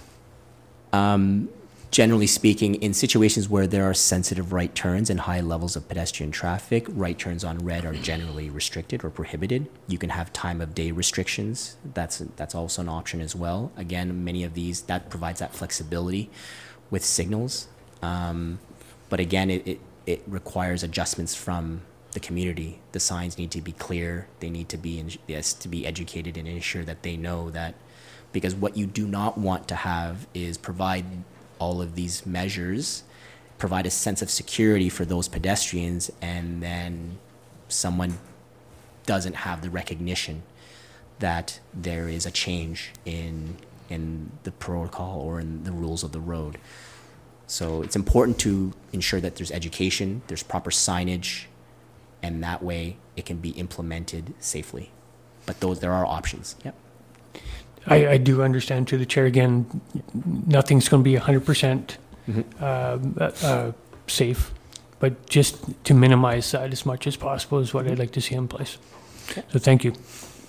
Um, generally speaking, in situations where there are sensitive right turns and high levels of pedestrian traffic, right turns on red are generally restricted or prohibited. You can have time of day restrictions. That's that's also an option as well. Again, many of these, that provides that flexibility with signals. Um, but again, it, it, it requires adjustments from the community. The signs need to be clear. They need to be, in, yes, to be educated and ensure that they know that, because what you do not want to have is provide all of these measures, provide a sense of security for those pedestrians, and then someone doesn't have the recognition that there is a change in in the protocol or in the rules of the road. So it's important to ensure that there's education, there's proper signage, and that way it can be implemented safely. But those, there are options. Yep.
I, I do understand to the chair again, nothing's going to be one hundred percent
Mhm.
uh, uh, safe, but just to minimize that as much as possible is what I'd like to see in place.
Okay.
So thank you.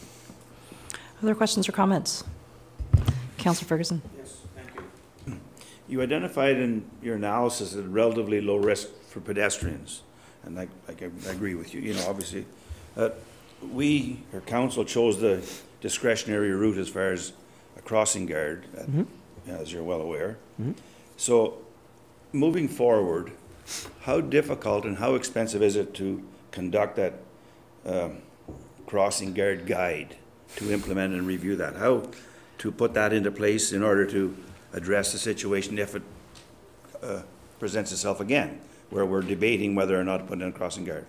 Other questions or comments? Councillor Ferguson.
Yes, thank you. You identified in your analysis a relatively low risk for pedestrians, and I, I, I agree with you, you know, obviously. Uh, we, or council, chose the discretionary route as far as a crossing guard, uh,
Mhm.
as you're well aware.
Mhm.
So, moving forward, how difficult and how expensive is it to conduct that um, crossing guard guide, to implement and review that? How to put that into place in order to address the situation if it uh, presents itself again, where we're debating whether or not to put in a crossing guard?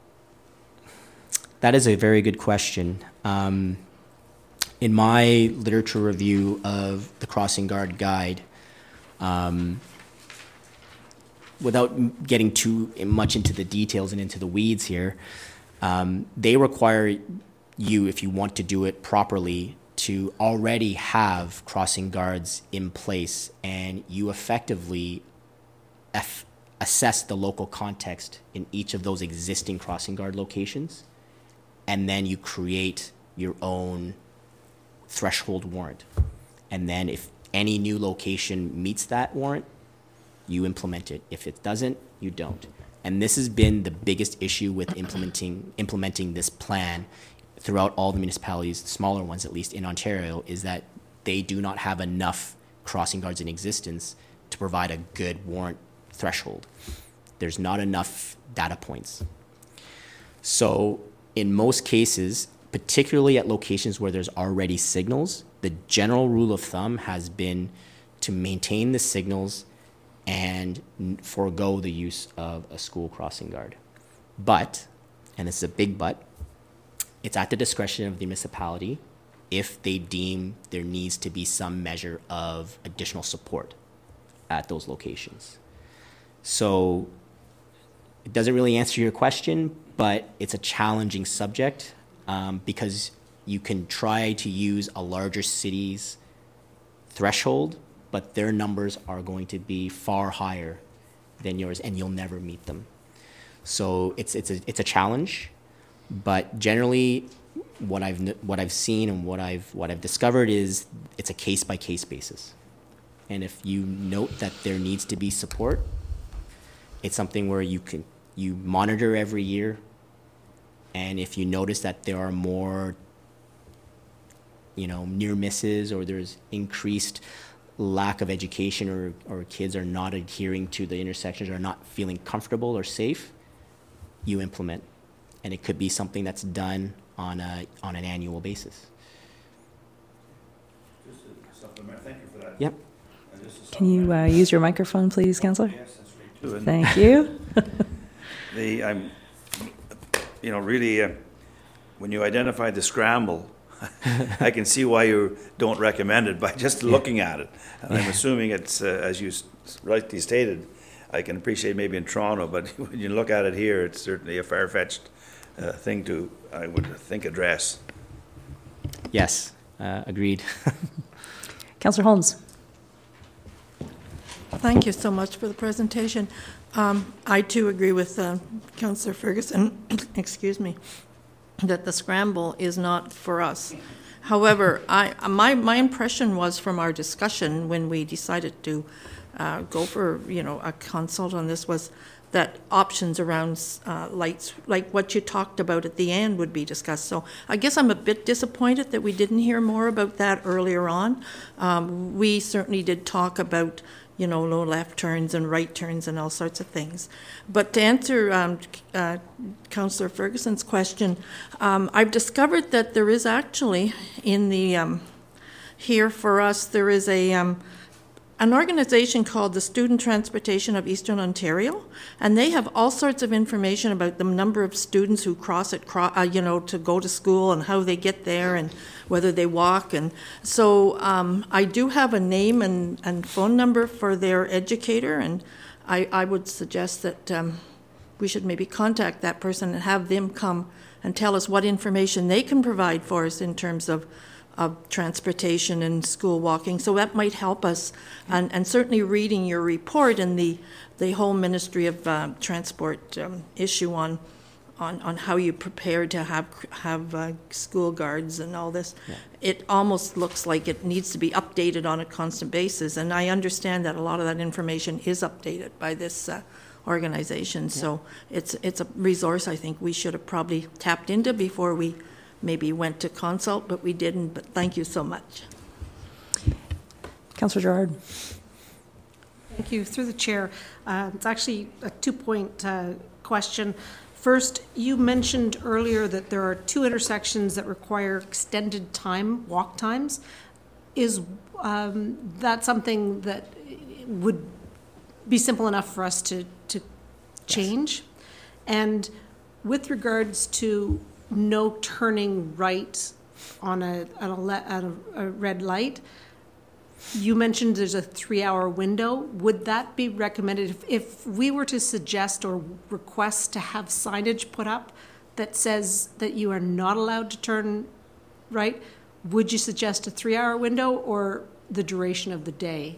That is a very good question. Um, in my literature review of the Crossing Guard Guide, um, without m- getting too much into the details and into the weeds here, um, they require you, if you want to do it properly, to already have crossing guards in place, and you effectively eff- assess the local context in each of those existing crossing guard locations, and then you create your own threshold warrant. And then if any new location meets that warrant, you implement it. If it doesn't, you don't. And this has been the biggest issue with implementing implementing this plan throughout all the municipalities, smaller ones at least in Ontario, is that they do not have enough crossing guards in existence to provide a good warrant threshold. There's not enough data points. So in most cases, particularly at locations where there's already signals, the general rule of thumb has been to maintain the signals and n- forego the use of a school crossing guard. But, and this is a big but, it's at the discretion of the municipality if they deem there needs to be some measure of additional support at those locations. So it doesn't really answer your question, but it's a challenging subject um, because you can try to use a larger city's threshold, but their numbers are going to be far higher than yours, and you'll never meet them. So it's it's a it's a challenge, but generally, what I've kn- what I've seen and what I've what I've discovered is it's a case by case basis, and if you note that there needs to be support, it's something where you can you monitor every year, and if you notice that there are more, you know, near misses or there's increased lack of education or, or kids are not adhering to the intersections or not feeling comfortable or safe, you implement. And it could be something that's done on a on an annual basis.
Just a supplement, thank you for that.
Yep.
And just a
Can you
supplement.
uh, use your microphone, please, Councillor?
Yes, that's right too. And
Thank you.
The, I'm, you know, really, uh, when you identified the scramble, I can see why you don't recommend it by just looking at it. And I'm assuming it's, uh, as you s- rightly stated, I can appreciate maybe in Toronto, but when you look at it here, it's certainly a far-fetched uh, thing to, I would think, address.
Yes, uh, agreed.
Councillor Holmes.
Thank you so much for the presentation. Um, I too agree with uh, Councillor Ferguson, excuse me, that the scramble is not for us. However, I, my, my impression was from our discussion when we decided to uh, go for, you know, a consult on this was that options around uh, lights, like what you talked about at the end, would be discussed. So I guess I'm a bit disappointed that we didn't hear more about that earlier on. Um, we certainly did talk about, you know, no left turns and right turns and all sorts of things. But to answer um, uh, Councillor Ferguson's question, um, I've discovered that there is actually in the, um, here for us, there is a, um, an organization called the Student Transportation of Eastern Ontario, and they have all sorts of information about the number of students who cross it, cro- uh, you know, to go to school and how they get there and whether they walk. And so um, I do have a name and, and phone number for their educator, and I, I would suggest that um, we should maybe contact that person and have them come and tell us what information they can provide for us in terms of of transportation and school walking. So that might help us. And, and certainly reading your report and the, the whole Ministry of uh, Transport um, issue on, on on how you prepare to have have uh, school guards and all this, yeah. It almost looks like it needs to be updated on a constant basis. And I understand that a lot of that information is updated by this uh, organizations. So it's, it's a resource I think we should have probably tapped into before we maybe went to consult, but we didn't. But thank you so much.
Councillor Gerard.
Thank you. Through the chair, uh, it's actually a two-point uh, question. First, you mentioned earlier that there are two intersections that require extended time, walk times. Is um, that something that would be simple enough for us to, to change? Yes. And with regards to no turning right on a, on a, le- on a, a red light, you mentioned there's a three-hour window. Would that be recommended if, if we were to suggest or request to have signage put up that says that you are not allowed to turn right? Would you suggest a three-hour window or the duration of the day?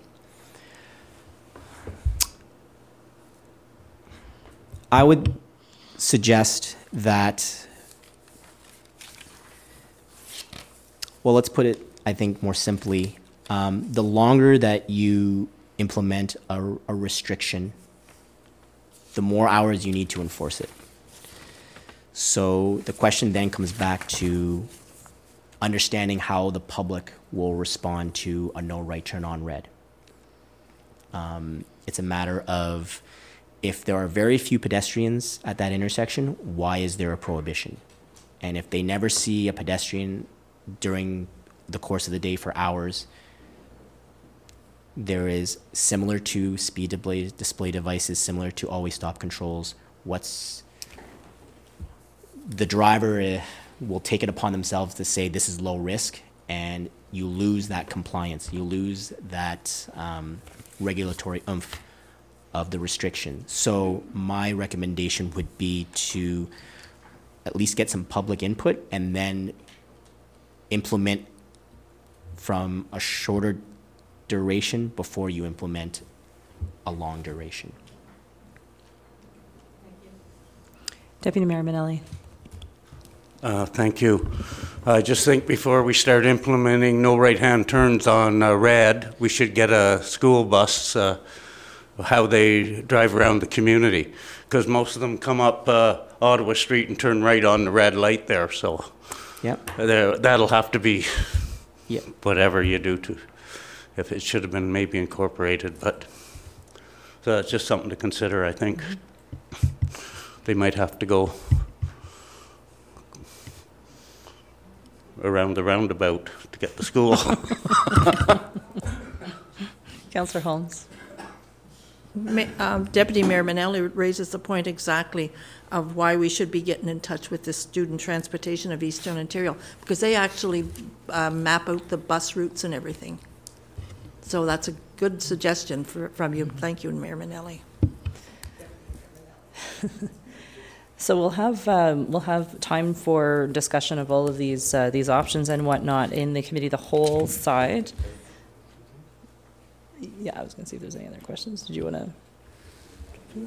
I would suggest that, well, let's put it, I think, more simply. Um, the longer that you implement a, a restriction, the more hours you need to enforce it. So the question then comes back to understanding how the public will respond to a no right turn on red. Um, it's a matter of, if there are very few pedestrians at that intersection, why is there a prohibition? And if they never see a pedestrian during the course of the day for hours, there is, similar to speed display, display devices, similar to always stop controls, what's the driver uh, will take it upon themselves to say this is low risk, and you lose that compliance, you lose that um, regulatory oomph of the restriction. So my recommendation would be to at least get some public input and then implement from a shorter duration before you implement a long duration.
Deputy Mayor Minnelli.
Uh, thank you. I just think before we start implementing no right-hand turns on uh, red, we should get a school bus, uh, how they drive around the community, because most of them come up uh, Ottawa Street and turn right on the red light there. So
yep.
there, that'll have to be
yep.
whatever you do to, if it should have been maybe incorporated, but so it's just something to consider, I think. Mm-hmm. They might have to go around the roundabout to get to school.
Councillor Holmes.
Ma- um, Deputy Mayor Minnelli raises the point exactly of why we should be getting in touch with the Student Transportation of Eastern Ontario, because they actually uh, map out the bus routes and everything. So that's a good suggestion for, from you. Thank you, Mayor Minnelli.
So we'll have um, we'll have time for discussion of all of these uh, these options and whatnot in the committee the whole side. Yeah, I was going to see if there's any other questions. Did you want to?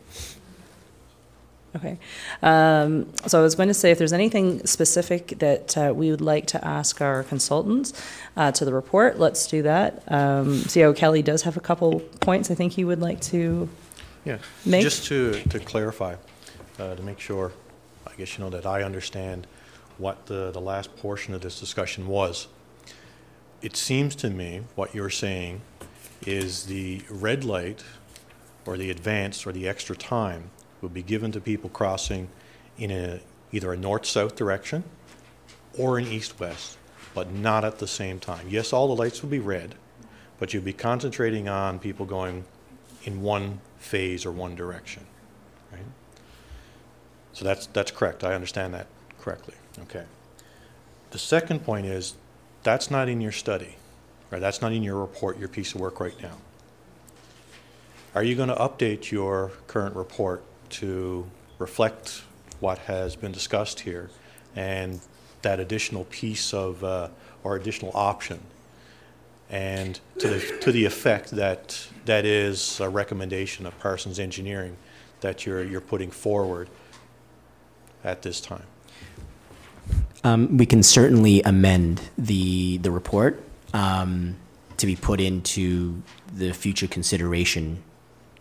Okay. Um, so I was going to say if there's anything specific that uh, we would like to ask our consultants uh, to the report, let's do that. Um, C O Kelly does have a couple points I think he would like to
yeah.
make.
Just to, to clarify, uh, to make sure, I guess you know that I understand what the, the last portion of this discussion was. It seems to me what you're saying is the red light or the advance or the extra time will be given to people crossing in a, either a north-south direction or an east-west, but not at the same time. Yes, all the lights will be red, but you'll be concentrating on people going in one phase or one direction, right? So that's, that's correct. I understand that correctly. Okay. The second point is that's not in your study, right? That's not in your report, your piece of work right now. Are you going to update your current report to reflect what has been discussed here and that additional piece of uh, or additional option, and to the, to the effect that that is a recommendation of Parsons Engineering that you're you're putting forward at this time?
Um, we can certainly amend the the report um, to be put into the future consideration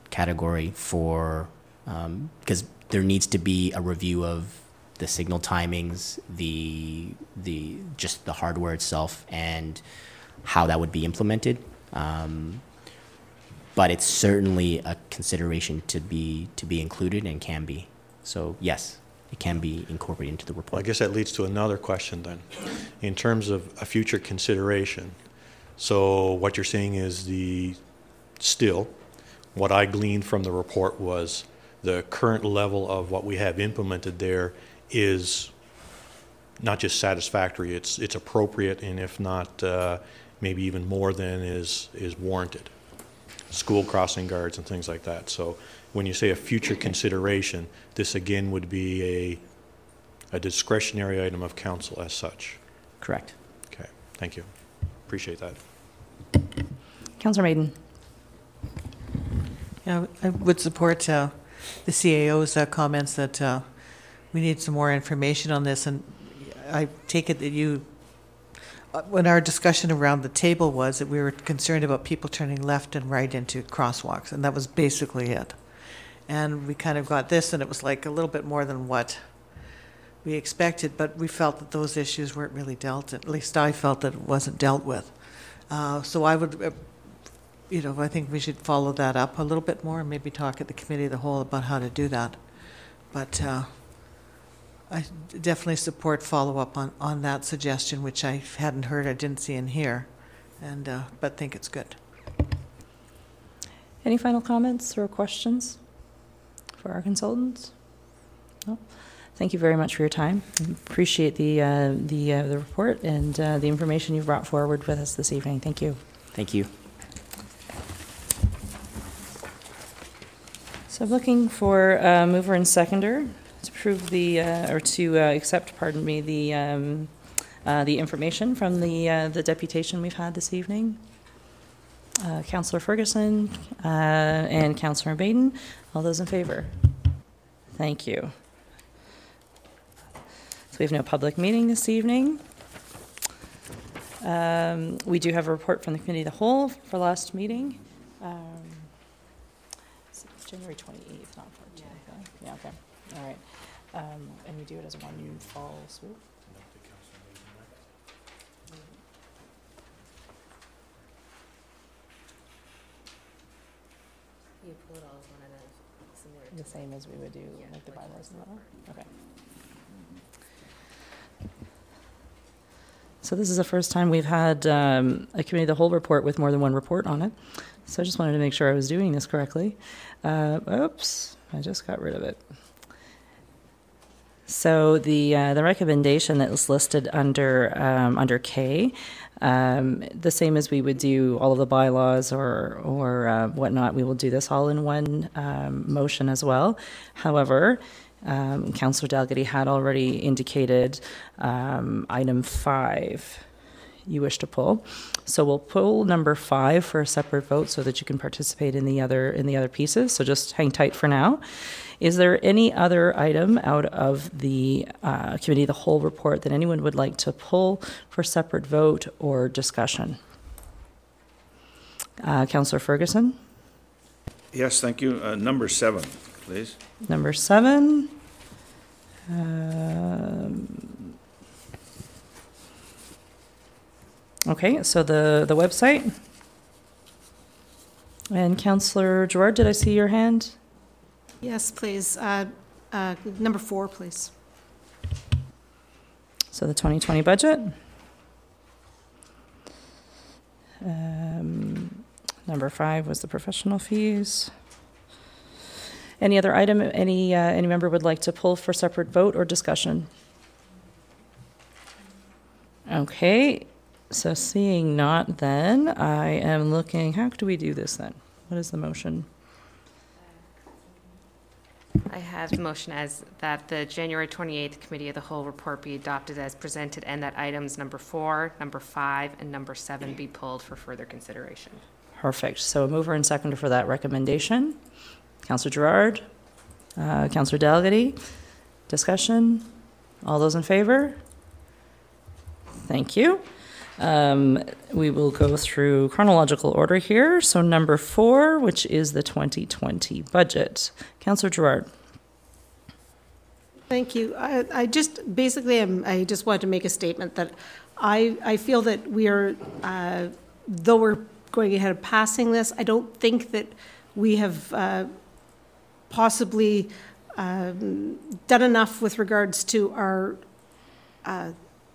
category for, um, because there needs to be a review of the signal timings, the, the, just the hardware itself, and how that would be implemented. Um, but it's certainly a consideration to be, to be included and can be. So yes, it can be incorporated into the report.
Well, I guess that leads to another question then. In terms of a future consideration, so what you're saying is the, still, what I gleaned from the report was the current level of what we have implemented there is not just satisfactory, it's, it's appropriate, and if not, uh, maybe even more than is, is warranted. School crossing guards and things like that. So when you say a future consideration, this again would be a, a discretionary item of council as such.
Correct.
Okay, thank you. Appreciate that.
Councillor Maiden.
Yeah, I would support uh, the C A O's uh, comments that uh, we need some more information on this, and I take it that you, uh, when our discussion around the table was that we were concerned about people turning left and right into crosswalks, and that was basically it. And we kind of got this, and it was like a little bit more than what we expected, but we felt that those issues weren't really dealt, at least I felt that it wasn't dealt with. Uh, so I would, uh, you know, I think we should follow that up a little bit more and maybe talk at the committee of the whole about how to do that. But uh, I definitely support follow-up on, on that suggestion, which I hadn't heard, I didn't see in here, and uh, but think it's good.
Any final comments or questions for our consultants? No? Thank you very much for your time. Appreciate the uh, the uh, the report and uh, the information you've brought forward with us this evening. Thank you.
Thank you.
So I'm looking for a mover and seconder to approve the uh, or to uh, accept, pardon me, the um, uh, the information from the uh, the deputation we've had this evening. Uh, Councillor Ferguson uh, and Councillor Baden. All those in favor? Thank you. So we have no public meeting this evening. Um, we do have a report from the committee of the whole for last meeting. Um, it's January twenty-eighth, not fourteenth. Right? Yeah, okay. All right. Um, and we do it as a one fall swoop.
You pull it all as one and then similar to
The same as we would do
Yeah,
like the
like
bylaws and whatnot? Okay. So this is the first time we've had um, a committee of the whole report with more than one report on it. So I just wanted to make sure I was doing this correctly. Uh, oops, I just got rid of it. So the uh, the recommendation that is listed under um, under K, um, the same as we would do all of the bylaws or or uh, whatnot, we will do this all in one um, motion as well. However, um, Councillor Dalgety had already indicated um, item five you wish to pull. So we'll pull number five for a separate vote so that you can participate in the other in the other pieces. So just hang tight for now. Is there any other item out of the uh, committee of the whole report that anyone would like to pull for separate vote or discussion? Uh, Councillor Ferguson?
Yes, thank you. Uh, number seven, please.
Number seven. Um, okay, so the, the website. And Councillor Gerard, did I see your hand?
Yes, please. Uh, uh, Number four, please.
So the twenty twenty budget. Um, number five was the professional fees. Any other item any uh, any member would like to pull for separate vote or discussion? Okay, so seeing not, then I am looking. How do we do this then? What is the motion?
I have the motion as that the January twenty-eighth Committee of the Whole report be adopted as presented and that items number four, number five, and number seven be pulled for further consideration.
Perfect. So a mover and seconder for that recommendation. Councillor Gerard, uh, Councillor Dalgety, discussion. All those in favor? Thank you. Um, We will go through chronological order here. So number four, which is the twenty twenty budget. Councillor Gerard.
Thank you. I, I just, basically, I'm, I just wanted to make a statement that I, I feel that we are, uh, though we're going ahead of passing this, I don't think that we have uh, possibly um, done enough with regards to our uh,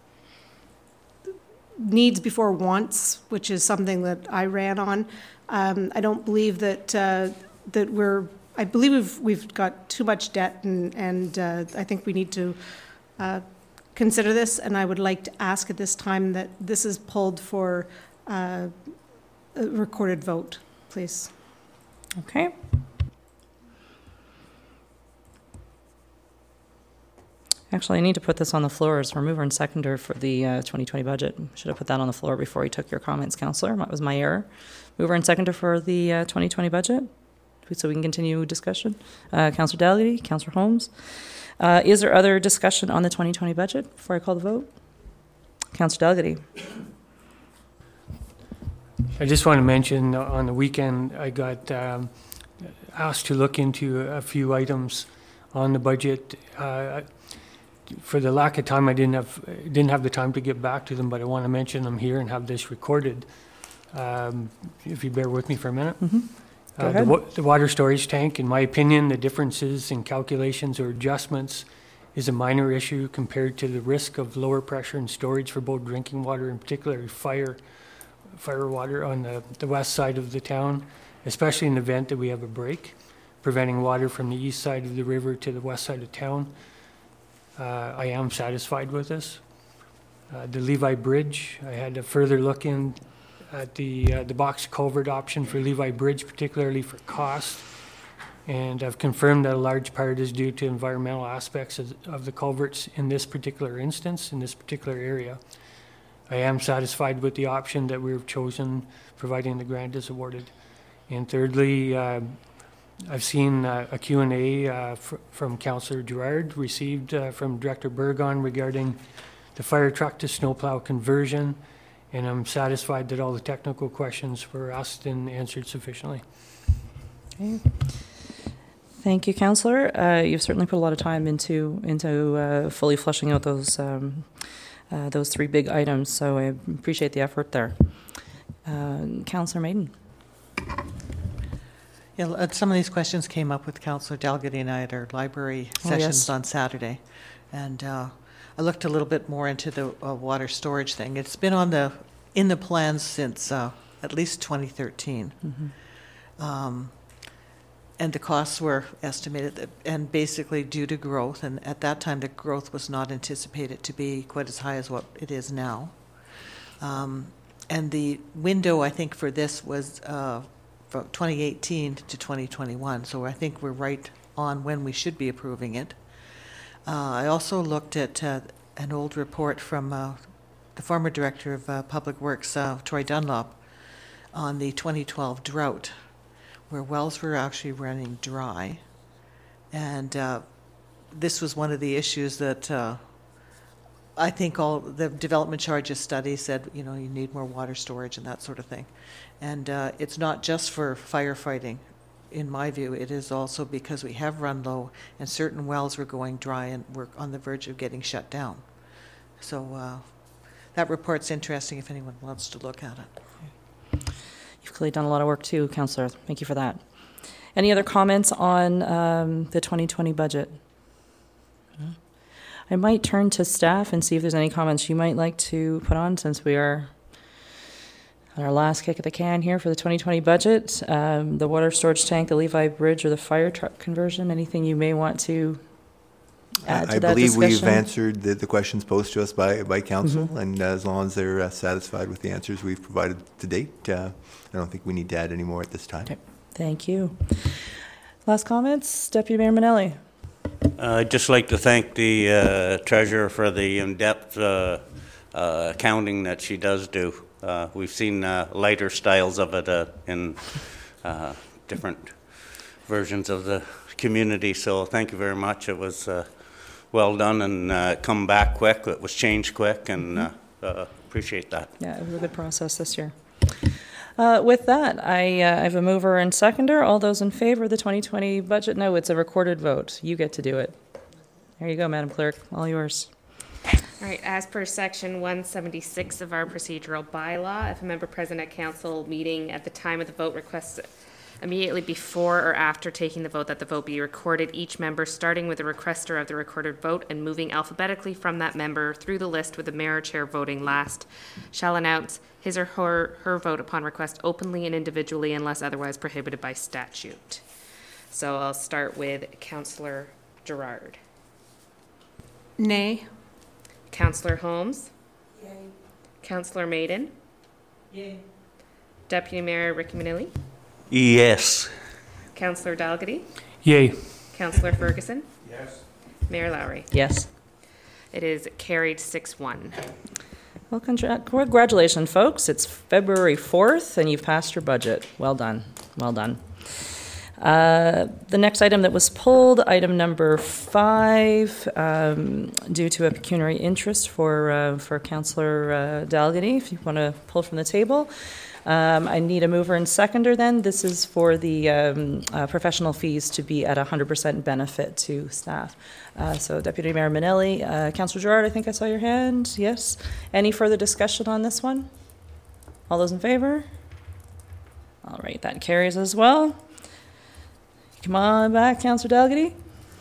needs before wants, which is something that I ran on. Um, I don't believe that uh, that we're. I believe we've we've got too much debt, and and uh, I think we need to uh, consider this. And I would like to ask at this time that this is pulled for uh, a recorded vote, please.
Okay. Actually, I need to put this on the floor as our mover and seconder for the uh, twenty twenty budget. Should have put that on the floor before you took your comments, Councillor. That was my error. Mover and seconder for the uh, twenty twenty budget, so we can continue discussion. Uh, Councillor Dalgety, Councillor Holmes. Uh, is there other discussion on the twenty twenty budget before I call the vote? Councillor Dalgety.
I just want to mention uh, on the weekend, I got um, asked to look into a few items on the budget. Uh, for the lack of time, I didn't have didn't have the time to get back to them, but I want to mention them here and have this recorded. Um, if you bear with me for a minute.
Mm-hmm. Go
Uh,
ahead.
the, wa- the water storage tank, in my opinion, the differences in calculations or adjustments is a minor issue compared to the risk of lower pressure and storage for both drinking water and particularly fire, fire water on the, the west side of the town, especially in the event that we have a break, preventing water from the east side of the river to the west side of town. Uh, I am satisfied with this. Uh, the Levi Bridge, I had a further look in at the uh, the box culvert option for Levi Bridge, particularly for cost. And I've confirmed that a large part is due to environmental aspects of, of the culverts in this particular instance, in this particular area. I am satisfied with the option that we've chosen, providing the grant is awarded. And thirdly, uh, I've seen uh, a Q and A uh, fr from Councillor Gerard received uh, from Director Burgon regarding the fire truck to snowplow conversion. And I'm satisfied that all the technical questions were asked and answered sufficiently.
Okay. Thank you, Councillor. Uh, you've certainly put a lot of time into into uh, fully fleshing out those um, uh, those three big items, so I appreciate the effort there. Uh, Councillor Maiden.
Yeah, uh, some of these questions came up with Councillor Dalgety and I at our library
Oh,
sessions
yes.
on Saturday. And uh, I looked a little bit more into the uh, water storage thing. It's been on the, in the plans since uh, at least twenty thirteen.
Mm-hmm.
Um, and the costs were estimated, that- and basically due to growth, and at that time, the growth was not anticipated to be quite as high as what it is now. Um, And the window, I think, for this was uh, from twenty eighteen to twenty twenty-one, so I think we're right on when we should be approving it. Uh, I also looked at uh, an old report from uh, the former Director of uh, Public Works, uh, Troy Dunlop, on the twenty twelve drought, where wells were actually running dry. And uh, this was one of the issues that uh, I think all the development charges study said, you know, you need more water storage and that sort of thing. And uh, it's not just for firefighting, in my view. It is also because we have run low and certain wells were going dry and we're on the verge of getting shut down. So uh, that report's interesting if anyone wants to look at it.
You've clearly done a lot of work too, Councillor. Thank you for that. Any other comments on um, the twenty twenty budget? I might turn to staff and see if there's any comments you might like to put on, since we are at our last kick at the can here for the twenty twenty budget. Um, the water storage tank, the Levi Bridge, or the fire truck conversion. Anything you may want to add to
I
that
believe we've
discussion?
answered the, the questions posed to us by, by council,
Mhm.
and as long as they're uh, satisfied with the answers we've provided to date, uh, I don't think we need to add any more at this time.
Okay. Thank you. Last comments, Deputy Mayor Manelli.
Uh, I'd just like to thank the uh, treasurer for the in-depth uh, uh, accounting that she does do. Uh, We've seen uh, lighter styles of it uh, in uh, different versions of the community, so thank you very much. It was uh, well done and uh, come back quick. It was changed quick, and uh, uh, appreciate that.
Yeah, it was a good process this year. Uh, With that, I uh, I have a mover and seconder. All those in favor of the twenty twenty budget? No, it's a recorded vote. You get to do it. There you go, Madam Clerk, all yours.
All right, as per section one seventy-six of our procedural bylaw, if a member present at council meeting at the time of the vote requests immediately before or after taking the vote that the vote be recorded, each member starting with the requester of the recorded vote and moving alphabetically from that member through the list with the mayor or chair voting last, shall announce his or her, her vote upon request openly and individually unless otherwise prohibited by statute. So I'll start with Councillor Gerard.
Nay.
Councillor Holmes. Yay. Councillor Maiden.
Yay.
Deputy Mayor Ricky Manilli.
Yes.
Councillor Dalgety.
Yay.
Councillor Ferguson.
Yes.
Mayor Lowry.
Yes.
It is carried six one.
Well, congra- congratulations, folks. It's February fourth, and you've passed your budget. Well done. Well done. Uh, The next item that was pulled, item number five, um, due to a pecuniary interest for uh, for Councillor uh, Dalgety, if you want to pull from the table. Um, I need a mover and seconder then. This is for the um, uh, professional fees to be at one hundred percent benefit to staff. Uh, So Deputy Mayor Manelli, uh, Councillor Gerard, I think I saw your hand. Yes. Any further discussion on this one? All those in favor? All right, that carries as well. Come on back, Councillor Dalgety.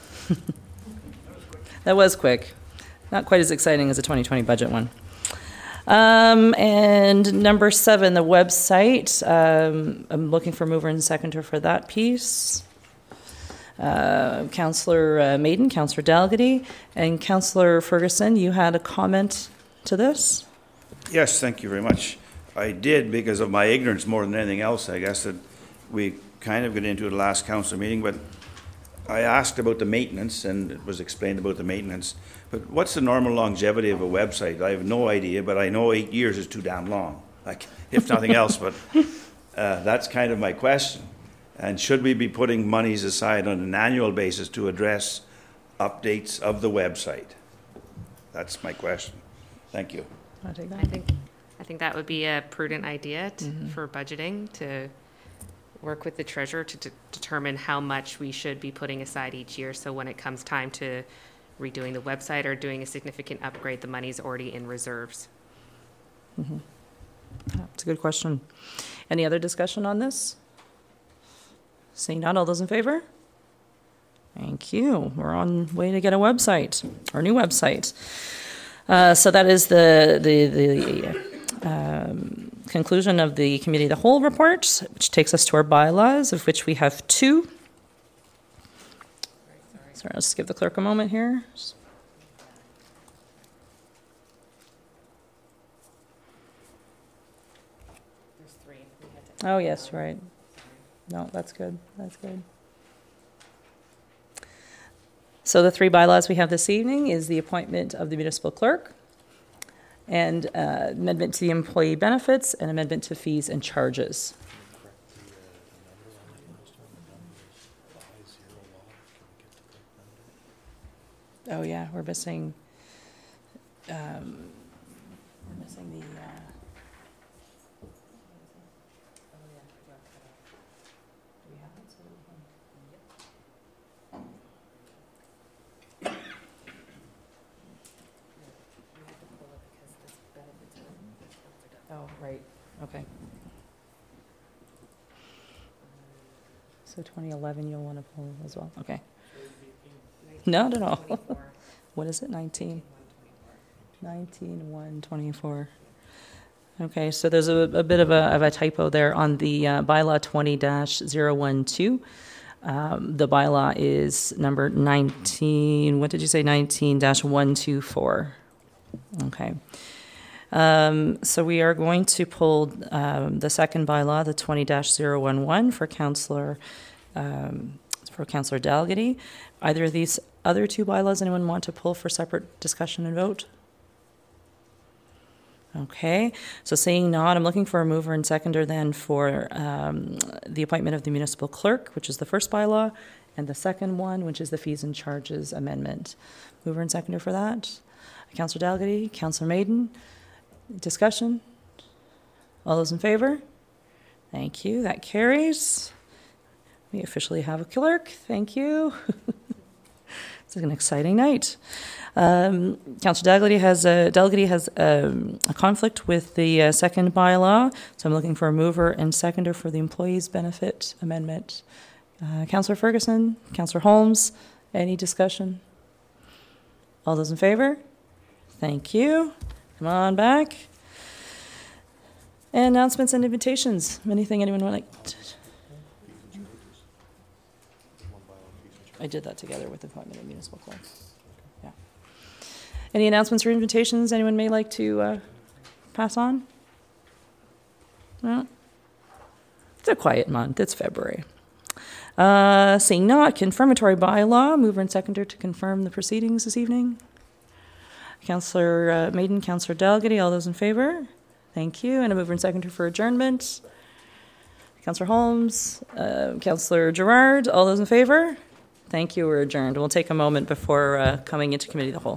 That was quick. Not quite as exciting as the twenty twenty budget one. Um, and number seven, the website. Um, I'm looking for mover and seconder for that piece. Uh, Councillor uh, Maiden, Councillor Dalgety, and Councillor Ferguson, you had a comment to this?
Yes, thank you very much. I did because of my ignorance more than anything else, I guess, that we kind of got into the last council meeting, but I asked about the maintenance, and it was explained about the maintenance. But what's the normal longevity of a website? I have no idea, but I know eight years is too damn long, like, if nothing else. But uh, that's kind of my question. And should we be putting monies aside on an annual basis to address updates of the website? That's my question. Thank you.
Wanna take that?
I think, I think that would be a prudent idea to, for budgeting, to work with the treasurer to de- determine how much we should be putting aside each year. So when it comes time to redoing the website or doing a significant upgrade, the money's already in reserves.
Mm-hmm. That's a good question. Any other discussion on this? Seeing none, all those in favor? Thank you. We're on way to get a website, our new website. Uh, so that is the the the um, conclusion of the committee of the whole report, which takes us to our bylaws, of which we have two. Sorry, let's give the clerk a moment here.
There's three.
Oh, yes, right. No, that's good. That's good. So the three bylaws we have this evening is the appointment of the municipal clerk, and uh, amendment to the employee benefits, and amendment to fees and charges. Oh, yeah, we're missing, um, we're missing the, uh, oh, right, okay. So twenty eleven you'll want to pull as well, okay. No, no, no. What is it, nineteen? nineteen, one, twenty-four. Okay, so there's a, a bit of a, of a typo there on the uh, bylaw twenty dash zero one two. Um, the bylaw is number nineteen, what did you say, nineteen dash one two four. Okay. Um, so we are going to pull um, the second bylaw, the twenty dash zero one one, for Councillor um, for Councillor Dalgety. Either of these other two bylaws anyone want to pull for separate discussion and vote? Okay, so seeing not, I'm looking for a mover and seconder then for um, the appointment of the municipal clerk, which is the first bylaw, and the second one, which is the fees and charges amendment. Mover and seconder for that. Councillor Dalgety, Councillor Maiden. Discussion? All those in favor? Thank you. That carries. We officially have a clerk. Thank you. It's an exciting night. Um, Councillor Dalgety has a Dalgety has um, a conflict with the uh, second bylaw, so I'm looking for a mover and seconder for the employees' benefit amendment. Uh, Councillor Ferguson, Councillor Holmes, any discussion? All those in favor? Thank you. Come on back. And announcements and invitations. Anything anyone would like? To... I did that together with the appointment of municipal clerk. Yeah. Any announcements or invitations anyone may like to uh, pass on? No? It's a quiet month. It's February. Uh, seeing not, confirmatory bylaw. Mover and seconder to confirm the proceedings this evening. Councillor uh, Maiden, Councillor Dalgety, all those in favor? Thank you. And a mover and seconder for adjournment. Councillor Holmes, uh, Councillor Gerard, all those in favor? Thank you. We're adjourned. We'll take a moment before uh, coming into committee of the whole.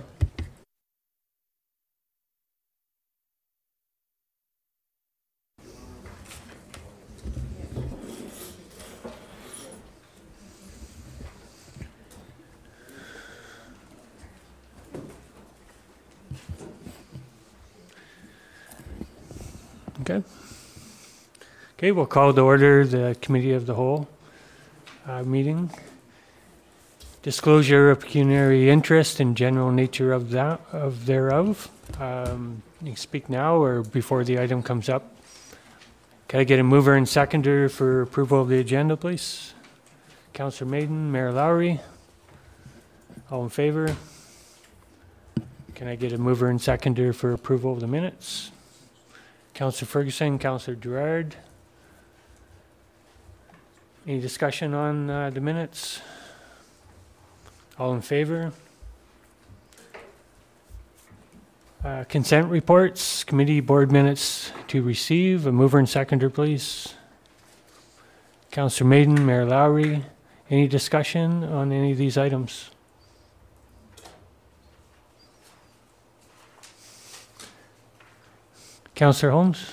Okay. Okay, we'll call to order the Committee of the Whole uh, meeting. Disclosure of pecuniary interest and general nature of that of thereof. Um, you can speak now or before the item comes up. Can I get a mover and seconder for approval of the agenda, please? Councillor Maiden, Mayor Lowry. All in favor? Can I get a mover and seconder for approval of the minutes? Councillor Ferguson, Councillor Gerard. Any discussion on uh, the minutes? All in favor? Uh, consent reports, committee board minutes to receive. A mover and seconder, please. Councillor Maiden, Mayor Lowry. Any discussion on any of these items? Councillor Holmes?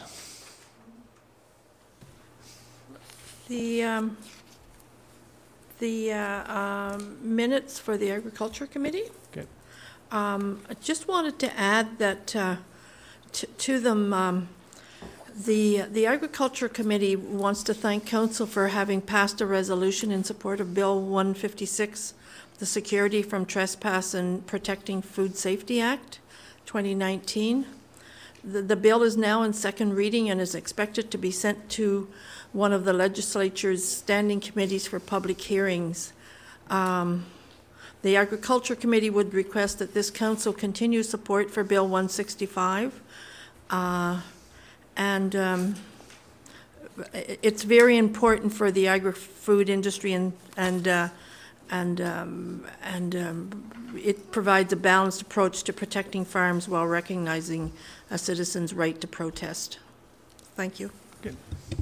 The, um, the uh, um, minutes for the Agriculture Committee.
Okay.
Um, I just wanted to add that uh, t- to them, um, the the Agriculture Committee wants to thank Council for having passed a resolution in support of Bill one fifty-six, the Security from Trespass and Protecting Food Safety Act, twenty nineteen. The, the bill is now in second reading and is expected to be sent to one of the legislature's standing committees for public hearings. Um, the Agriculture Committee would request that this council continue support for Bill one sixty-five. Uh, and um, it's very important for the agri-food industry, and and uh, and um, and um, it provides a balanced approach to protecting farms while recognizing a citizen's right to protest. Thank you.
Good.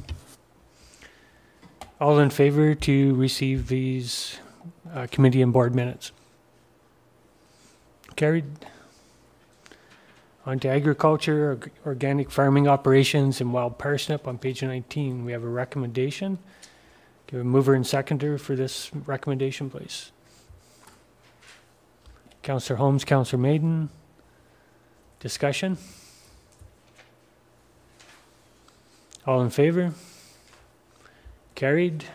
All in favor to receive these uh, committee and board minutes? Carried. On to agriculture, org- organic farming operations, and wild parsnip on page nineteen. We have a recommendation. Give a mover and seconder for this recommendation, please. Councillor Holmes, Councillor Maiden. Discussion? All in favor? Carried.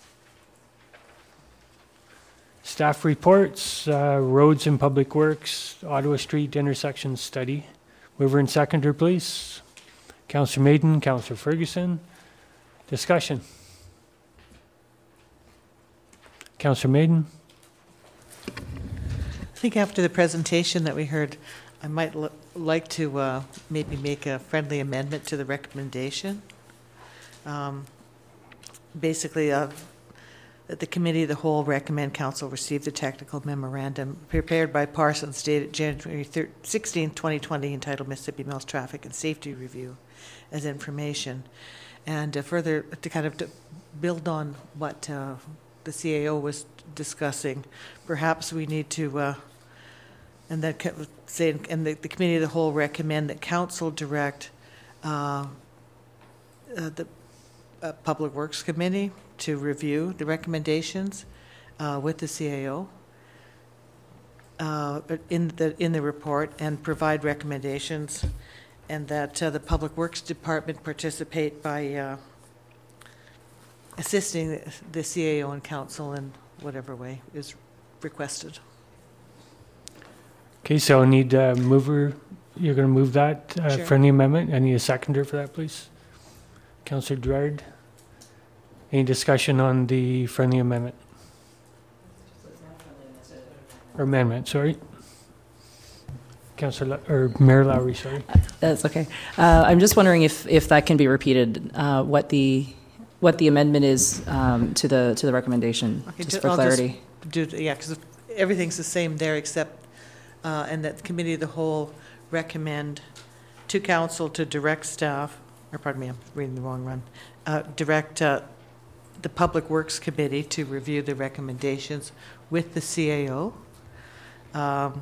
Staff reports, uh, roads and public works, Ottawa Street intersection study. Mover and seconder, please. Councillor Maiden, Councillor Ferguson. Discussion. Councillor Maiden.
I think after the presentation that we heard, I might l- like to uh, maybe make a friendly amendment to the recommendation. Um, basically, uh, that the committee of the whole recommend council receive the technical memorandum prepared by Parsons dated January sixteenth, twenty twenty, entitled Mississippi Mills Traffic and Safety Review as information. And uh, further, to kind of to build on what uh, the C A O was discussing, perhaps we need to uh, And that, co- say, and the, the committee of the whole recommend that council direct uh, uh, the uh, Public Works Committee to review the recommendations uh, with the C A O uh, in the in the report and provide recommendations, and that uh, the Public Works Department participate by uh, assisting the C A O and council in whatever way is requested.
Okay, so I need a mover. You're going to move that uh,
Sure.
friendly amendment. I need a seconder for that, please. Councillor Gerard. Any discussion on the friendly amendment? Or amendment, sorry. Councillor, Lo- or Mayor Lowry, sorry.
That's okay. Uh, I'm just wondering if, if that can be repeated, uh, what the, what the amendment is um, to the, to the recommendation,
Okay,
just
ju-
for
I'll just
clarity.
Do, the- yeah, because everything's the same there, except, uh, and that the committee of the whole recommend to council to direct staff, or pardon me, I'm reading the wrong one, uh, direct uh, the Public Works Committee to review the recommendations with the C A O. Um,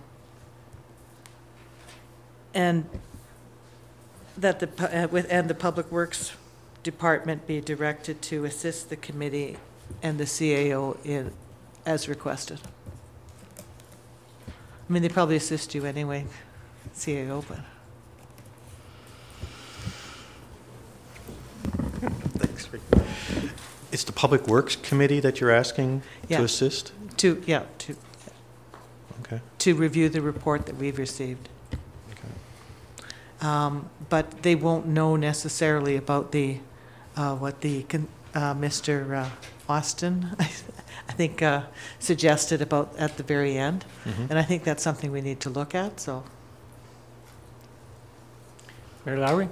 And that the, pu- uh, with, and the Public Works Department be directed to assist the committee and the C A O in, as requested. I mean, they probably assist you anyway, C A O, but.
Thanks. It's the Public Works Committee that you're asking
Yeah.
to assist?
To, yeah, to,
Okay.
to review the report that we've received.
Okay.
Um, But they won't know necessarily about the, uh, what the, con- uh, Mister uh, Austin, I think, uh, suggested about at the very end.
Mhm.
And I think that's something we need to look at, so.
Mayor Lowry?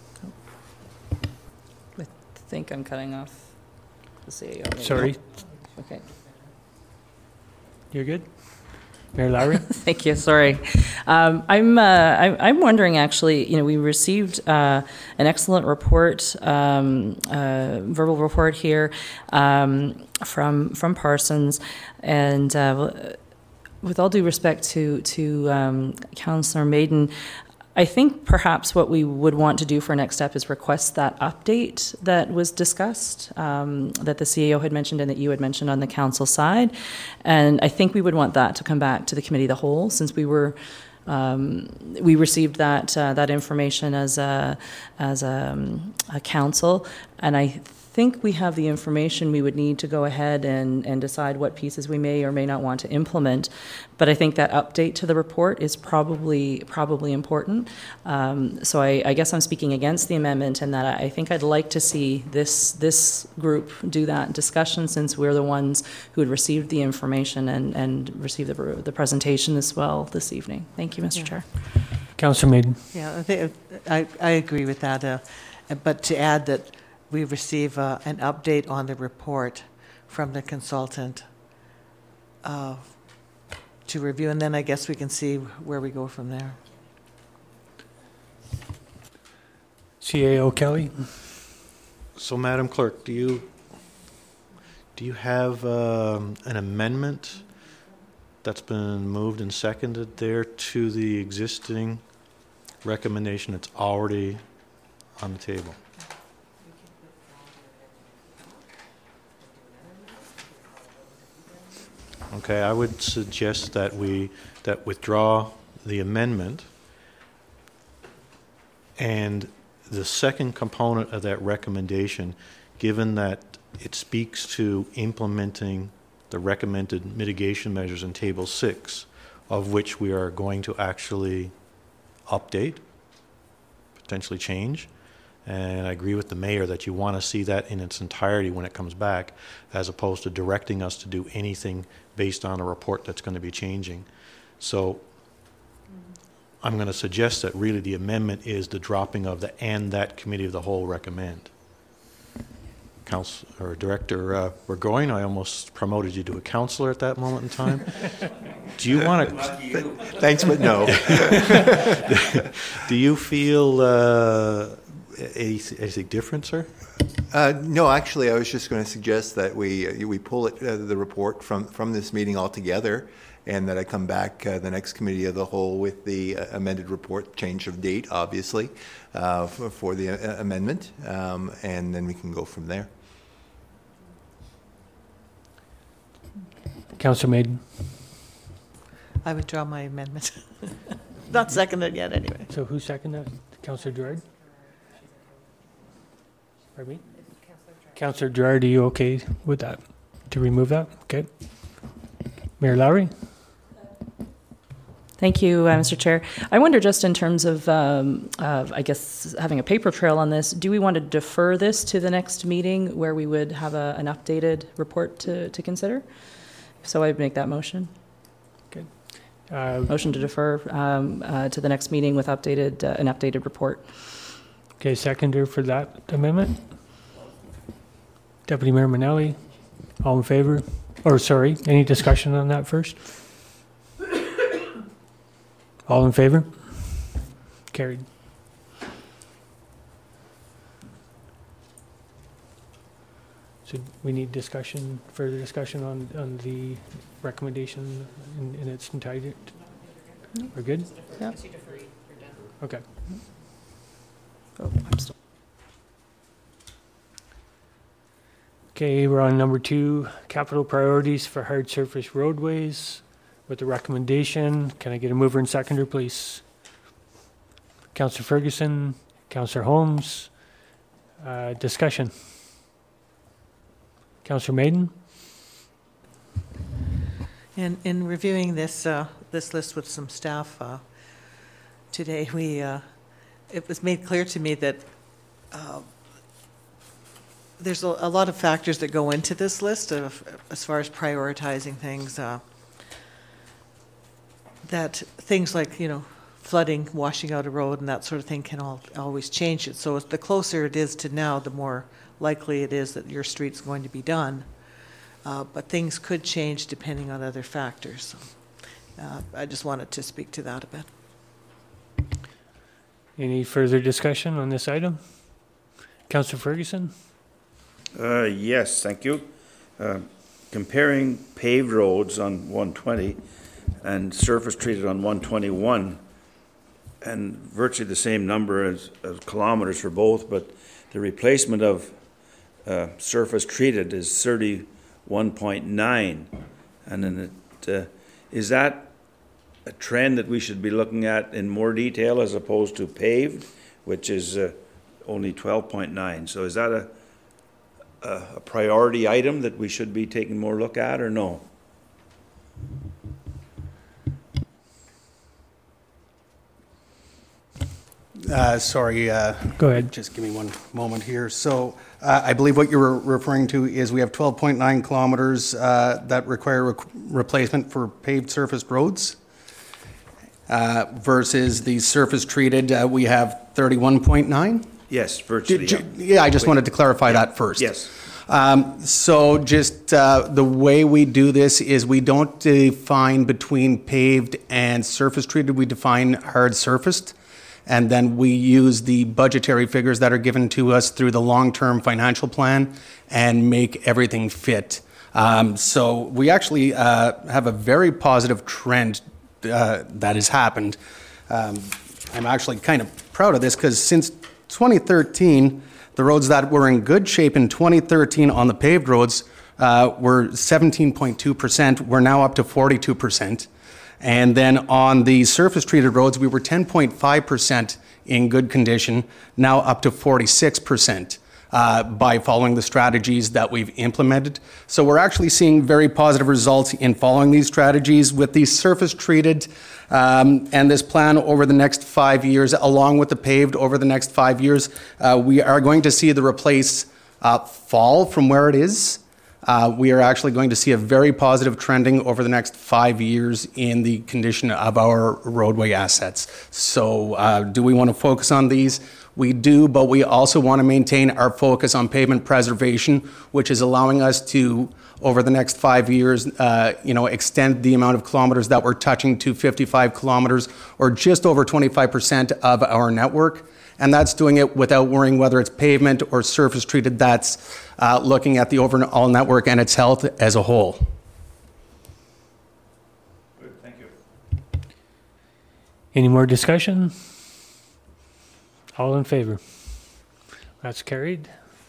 I think I'm cutting off the C A O. maybe.
Sorry,
Okay.
you're good? Mayor Lowry?
Thank you, sorry. Um, I'm, uh, I'm I'm wondering, actually, you know, we received uh, an excellent report, um, uh, verbal report here um, from from Parsons, and uh, with all due respect to, to um, Councillor Maiden, I think perhaps what we would want to do for next step is request that update that was discussed, um, that the C A O had mentioned and that you had mentioned on the council side. And I think we would want that to come back to the committee of the whole, since we were, um, we received that uh, that information as a, as a, um, a council. And I think we have the information we would need to go ahead and, and decide what pieces we may or may not want to implement. But I think that update to the report is probably probably important. Um, so I, I guess I'm speaking against the amendment, and that I think I'd like to see this this group do that discussion, since we're the ones who had received the information and, and received the, the presentation as well this evening. Thank you, Mister
Yeah.
Chair.
Councillor Maiden?
Yeah, I think, I, I agree with that. uh, But to add that we receive uh, an update on the report from the consultant uh, to review, and then I guess we can see where we go from there.
C A O Kelly?
So, Madam Clerk, do you, do you have um, an amendment that's been moved and seconded there to the existing recommendation that's already on the table? Okay, I would suggest that we, that withdraw the amendment, and the second component of that recommendation, given that it speaks to implementing the recommended mitigation measures in Table six, of which we are going to actually update, potentially change. And I agree with the mayor that you want to see that in its entirety when it comes back, as opposed to directing us to do anything based on a report that's going to be changing. So I'm going to suggest that really the amendment is the dropping of the "and that committee of the whole recommend." Council, or Director uh, Burgoyne, I almost promoted you to a councillor at that moment in time. Do you want to?
Thanks, but no.
Do you feel uh, any, anything different, sir?
Uh, no, actually, I was just going to suggest that we uh, we pull it, uh, the report from, from this meeting altogether, and that I come back uh, the next committee of the whole with the uh, amended report, change of date, obviously, uh, for, for the uh, amendment, um, and then we can go from there.
Councillor Maiden.
I withdraw my amendment. Not seconded yet, anyway.
So who seconded that? Councillor Gerard? Pardon me? Councillor Gerard, are you okay with that? To remove that? Okay. Mayor Lowry?
Thank you, uh, Mister Chair. I wonder, just in terms of, um, of, I guess, having a paper trail on this, do we want to defer this to the next meeting where we would have a, an updated report to, to consider? So I'd make that motion.
Good. Uh,
Motion to defer um, uh, to the next meeting with updated, uh, an updated report.
Okay, seconder for that amendment? Deputy Mayor Manelli, all in favor? Or sorry, any discussion on that first? All in favor? Carried. So we need discussion, further discussion on, on the recommendation in, in its entirety? We're good?
Yeah.
Okay.
Oh, I'm still.
Okay, we're on number two, capital priorities for hard surface roadways with the recommendation. Can I get a mover and seconder, please? Councillor Ferguson, Councillor Holmes, uh, discussion. Councillor Maiden?
In, in reviewing this, uh, this list with some staff uh, today, we, uh, it was made clear to me that uh, there's a, a lot of factors that go into this list of, as far as prioritizing things. Uh, that things like, you know, flooding, washing out a road and that sort of thing can all, always change it. So the closer it is to now, the more likely it is that your street's going to be done. Uh, but things could change depending on other factors. So, uh, I just wanted to speak to that a bit.
Any further discussion on this item? Councillor Ferguson?
Uh, yes, thank you. Uh, comparing paved roads on one twenty and surface treated on one twenty-one, and virtually the same number as, as kilometers for both, but the replacement of uh, surface treated is thirty-one point nine. And then it, uh, is that a trend that we should be looking at in more detail as opposed to paved, which is uh, only twelve point nine? So is that a a priority item that we should be taking more look at, or no?
Uh, sorry. Uh,
Go ahead.
Just give me one moment here. So uh, I believe what you're referring to is we have twelve point nine kilometers uh, that require rec replacement for paved surface roads uh, versus the surface treated, uh, we have thirty-one point nine.
Yes, virtually.
Yeah, yeah I just wanted to clarify yeah. that first.
Yes.
Um, so just uh, the way we do this is we don't define between paved and surface treated. We define hard surfaced. And then we use the budgetary figures that are given to us through the long-term financial plan and make everything fit. Um, so we actually uh, have a very positive trend uh, that has happened. Um, I'm actually kind of proud of this because since twenty thirteen, the roads that were in good shape in twenty thirteen on the paved roads uh, were seventeen point two percent. We're now up to forty-two percent. And then on the surface treated roads, we were ten point five percent in good condition, now up to forty-six percent uh, by following the strategies that we've implemented. So we're actually seeing very positive results in following these strategies with the surface treated um, and this plan over the next five years, along with the paved over the next five years. Uh, we are going to see the replace uh, fall from where it is. Uh, we are actually going to see a very positive trending over the next five years in the condition of our roadway assets. So uh, do we want to focus on these? We do, but we also want to maintain our focus on pavement preservation, which is allowing us to, over the next five years, uh, you know, extend the amount of kilometers that we're touching to fifty-five kilometers, or just over twenty-five percent of our network. And that's doing it without worrying whether it's pavement or surface treated. That's uh, looking at the overall network and its health as a whole.
Any more discussion? All in favor? That's carried.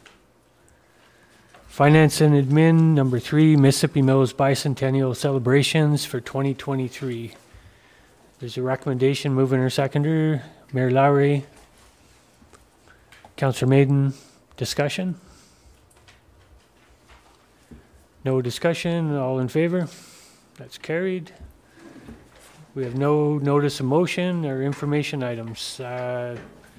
Finance and Admin, number three, Mississippi Mills Bicentennial Celebrations for twenty twenty-three. There's a recommendation, mover and seconder, Mayor Lowry, Councillor Maiden. Discussion? No discussion, all in favor? That's carried. We have no notice of motion or information items. Uh,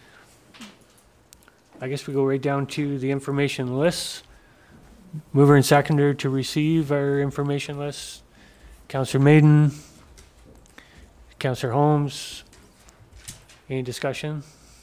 I guess we go right down to the information lists. Mover and seconder to receive our information list. Councillor Maiden, Councillor Holmes. Any discussion?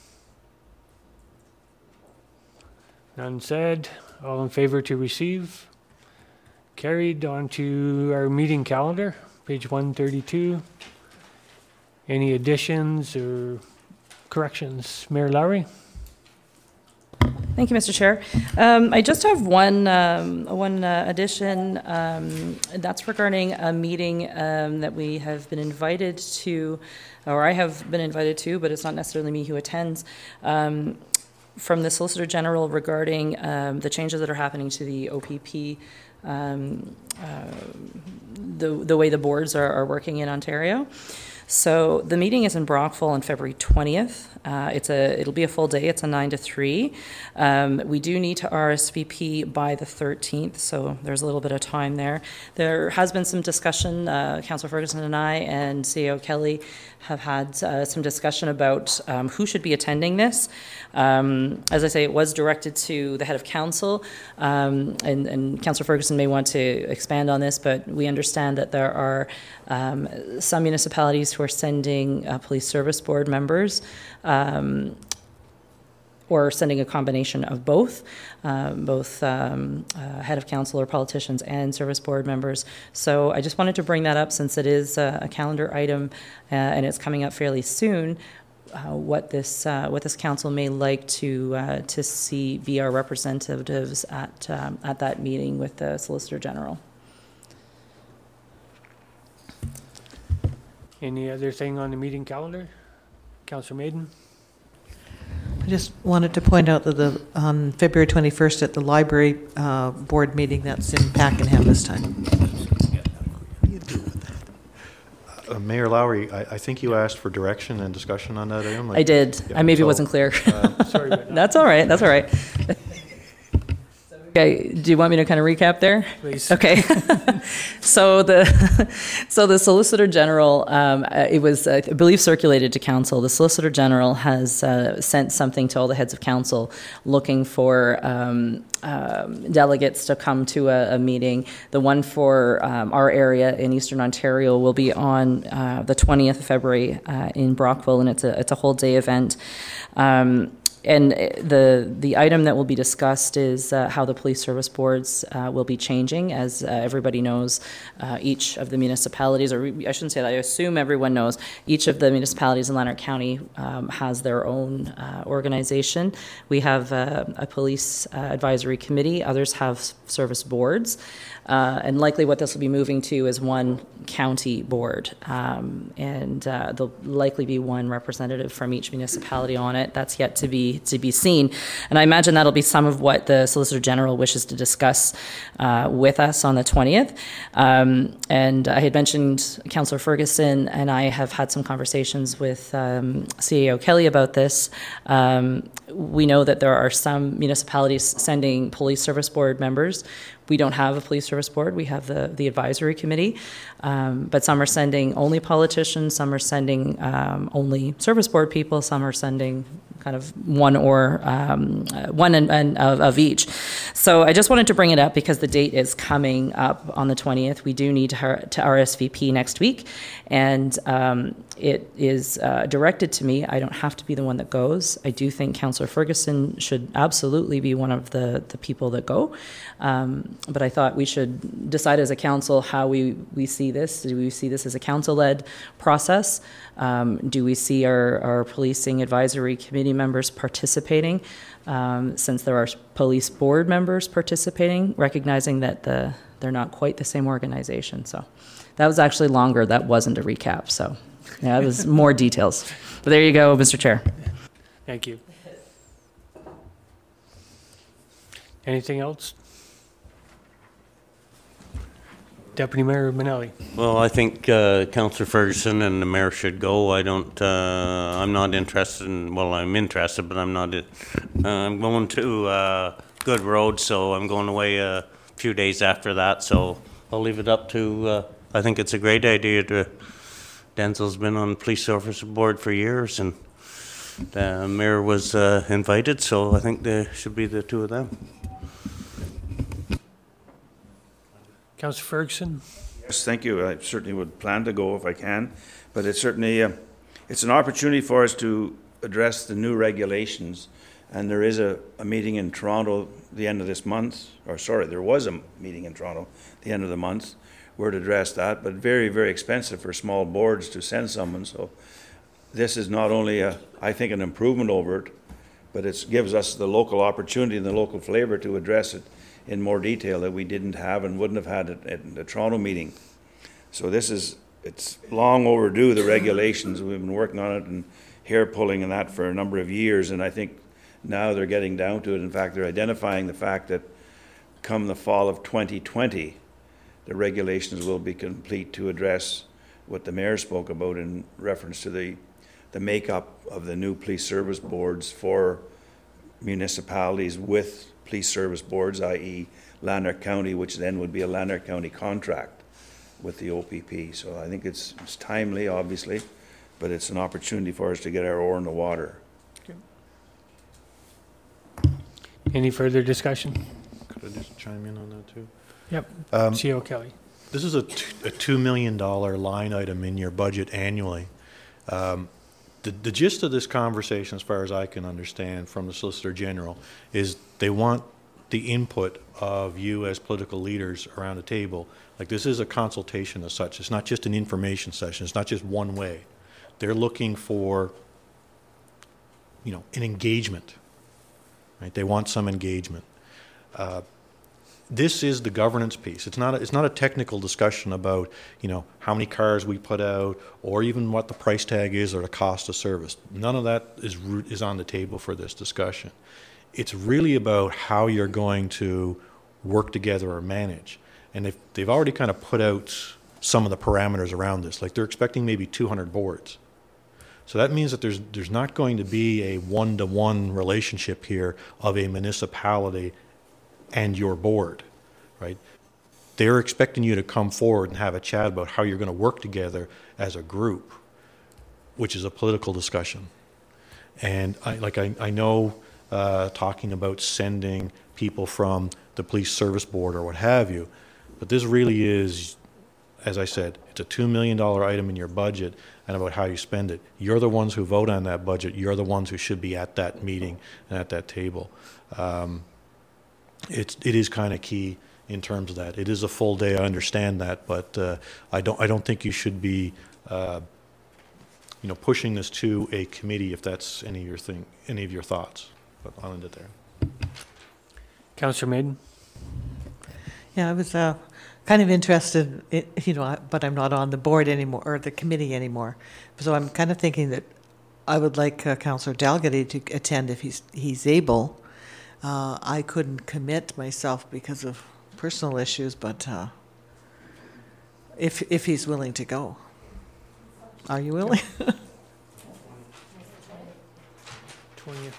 None said. All in favor to receive? Carried. On to our meeting calendar, page one thirty-two. Any additions or corrections? Mayor Lowry?
Thank you, Mister Chair. Um, I just have one um, one uh, addition. Um, that's regarding a meeting um, that we have been invited to, or I have been invited to, but it's not necessarily me who attends, um, from the Solicitor General regarding um, the changes that are happening to the O P P, um, uh, the the way the boards are, are working in Ontario. So the meeting is in Brockville on February twentieth. Uh, it's a, it'll be a full day. It's a nine to three. Um, we do need to R S V P by the thirteenth, so there's a little bit of time there. There has been some discussion. Uh, Councillor Ferguson and I and C A O Kelly have had uh, some discussion about um, who should be attending this. Um, as I say, it was directed to the head of council, um, and, and Councillor Ferguson may want to expand on this, but we understand that there are um, some municipalities who are sending uh, police service board members, um, or sending a combination of both, um, both um, uh, head of council or politicians and service board members. So I just wanted to bring that up since it is a, a calendar item uh, and it's coming up fairly soon. Uh, what this uh, what this council may like to uh, to see be our representatives at um, at that meeting with the Solicitor General.
Any other thing on the meeting calendar? Councillor Maiden?
I just wanted to point out that the on February twenty-first at the library uh, board meeting, that's in Pakenham this time.
Uh, Mayor Lowry, I, I think you asked for direction and discussion on that item. Like,
I did.
yeah,
I maybe
so,
wasn't clear.
Uh,
Sorry about that.
That's all right. That's all right. Okay, do you want me to kind of recap there?
Please.
Okay. so the so the Solicitor General, um, uh, it was, uh, I believe, circulated to council. The Solicitor General has uh, sent something to all the heads of council looking for um, um, delegates to come to a, a meeting. The one for um, our area in Eastern Ontario will be on uh, the twentieth of February uh, in Brockville, and it's a it's a whole day event. Um, And the the item that will be discussed is uh, how the police service boards uh, will be changing. As uh, everybody knows, uh, each of the municipalities, or I shouldn't say that, I assume everyone knows, each of the municipalities in Lanark County um, has their own uh, organization. We have uh, a police uh, advisory committee, others have service boards. Uh, and likely what this will be moving to is one county board. Um, and uh, there'll likely be one representative from each municipality on it. That's yet to be to be seen. And I imagine that'll be some of what the Solicitor General wishes to discuss uh, with us on the twentieth. Um, and I had mentioned Councillor Ferguson and I have had some conversations with um, C A O Kelly about this. Um, we know that there are some municipalities sending police service board members. We don't have a police service board. We have the, the advisory committee. Um, but some are sending only politicians, some are sending um, only service board people, some are sending kind of one or um, uh, one and, and of, of each. So I just wanted to bring it up because the date is coming up on the twentieth. We do need to, to R S V P next week, and um, it is uh, directed to me. I don't have to be the one that goes. I do think Councillor Ferguson should absolutely be one of the, the people that go. Um, but I thought we should decide as a council how we, we see this. Do we see this as a council-led process? Um, do we see our, our policing advisory committee members participating, um, since there are police board members participating, recognizing that the, they're not quite the same organization? So that was actually longer. That wasn't a recap. So Yeah, it was more details. But there you go, Mister Chair.
Thank you. Anything else? Deputy Mayor Manelli.
Well, I think uh, Councillor Ferguson and the mayor should go. I don't, uh, I'm not interested in, well, I'm interested, but I'm not, uh, I'm going to uh, Good Road, so I'm going away a few days after that, so I'll leave it up to, uh, I think it's a great idea to, Denzel's been on the police service board for years, and the mayor was uh, invited, so I think there should be the two of them.
Councillor Ferguson.
Yes, thank you. I certainly would plan to go if I can, but it's certainly, uh, it's an opportunity for us to address the new regulations, and there is a, a meeting in Toronto the end of this month, or sorry, there was a meeting in Toronto the end of the month, where to address that, but very, very expensive for small boards to send someone, so this is not only, a, I think, an improvement over it, but it gives us the local opportunity and the local flavor to address it in more detail that we didn't have and wouldn't have had at, at the Toronto meeting. So this is, it's long overdue, the regulations. We've been working on it and hair pulling and that for a number of years, and I think now they're getting down to it. In fact, they're identifying the fact that come the fall of twenty twenty, the regulations will be complete to address what the mayor spoke about in reference to the, the makeup of the new police service boards for municipalities with police service boards, that is. Lanark County, which then would be a Lanark County contract with the O P P. So I think it's, it's timely, obviously, but it's an opportunity for us to get our oar in the water.
Any further discussion?
Could I just chime in on that too?
Yep.
Um,
C O Kelly.
This is a, t- a two million dollar line item in your budget annually. Um, the, the gist of this conversation, as far as I can understand from the Solicitor General, is they want the input of you as political leaders around the table. Like, this is a consultation as such. It's not just an information session. It's not just one way. They're looking for, you know, an engagement. Right? They want some engagement. Uh, This is the governance piece. It's not a, it's not a technical discussion about, you know, how many cars we put out or even what the price tag is or the cost of service. None of that is is on the table for this discussion. It's really about how you're going to work together or manage. And they've, they've already kind of put out some of the parameters around this. Like, they're expecting maybe two hundred boards. So that means that there's there's not going to be a one-to-one relationship here of a municipality and your board, right? They're expecting you to come forward and have a chat about how you're going to work together as a group, which is a political discussion. And I, like I, I know uh, talking about sending people from the police service board or what have you, but this really is, as I said, it's a two million dollar item in your budget and about how you spend it. You're the ones who vote on that budget. You're the ones who should be at that meeting and at that table. Um, It's, it is kind of key in terms of that. It is a full day, I understand that, but uh, I don't I don't think you should be, uh, you know, pushing this to a committee if that's any of your thing, any of your thoughts. But I'll end it there.
Councillor Maiden.
Yeah, I was uh, kind of interested, in, you know, but I'm not on the board anymore, or the committee anymore. So I'm kind of thinking that I would like uh, Councillor Dalgety to attend if he's he's able. Uh, I couldn't commit myself because of personal issues, but uh, if if he's willing to go, are you willing?
twentieth.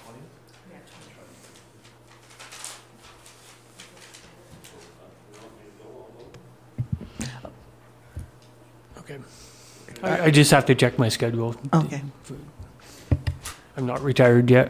Okay. I, I just have to check my schedule.
Okay.
I'm not retired yet.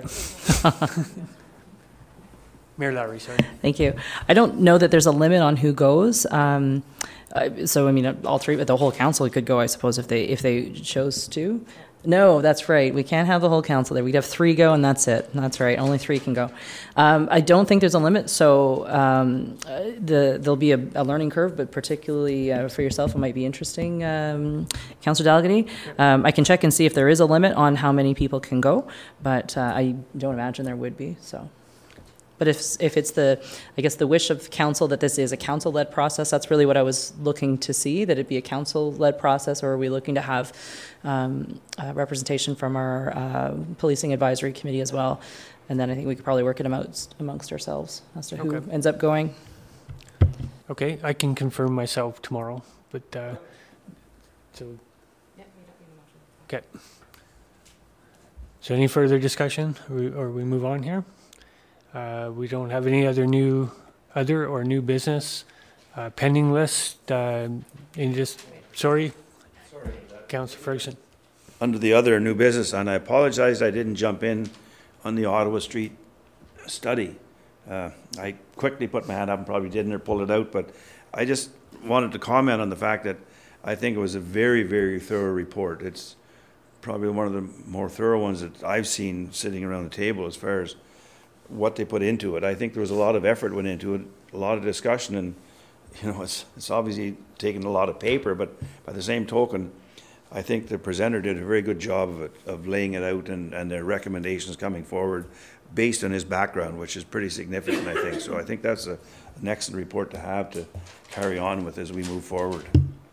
Mayor Lowry, sorry.
Thank you. I don't know that there's a limit on who goes. Um, uh, so, I mean, all three, the whole council could go, I suppose, if they if they chose to. No, that's right. We can't have the whole council there. We'd have three go, and that's it. That's right. Only three can go. Um, I don't think there's a limit. So um, uh, the there'll be a, a learning curve, but particularly uh, for yourself, it might be interesting, um, Councillor Dalgety. Um, I can check and see if there is a limit on how many people can go, but uh, I don't imagine there would be. So. But if, if it's the, I guess, the wish of council that this is a council-led process, that's really what I was looking to see, that it be a council-led process, or are we looking to have um, uh, representation from our uh, policing advisory committee as well? And then I think we could probably work it amongst, amongst ourselves as to who
Okay.
ends up going.
Okay, I can confirm myself tomorrow, but, uh, so. Okay. So any further discussion, or we- or we move on here? Uh, we don't have any other new, other or new business, uh, pending list, uh, any just, sorry? Councillor Ferguson.
Under the other new business, and I apologize I didn't jump in on the Ottawa Street study. Uh, I quickly put my hand up and probably didn't or pulled it out, but I just wanted to comment on the fact that I think it was a very, very thorough report. It's probably one of the more thorough ones that I've seen sitting around the table as far as what they put into it. I think there was a lot of effort went into it, a lot of discussion, and you know, it's it's obviously taken a lot of paper, but by the same token, I think the presenter did a very good job of it, of laying it out and, and their recommendations coming forward based on his background, which is pretty significant, I think. So I think that's a, an excellent report to have to carry on with as we move forward.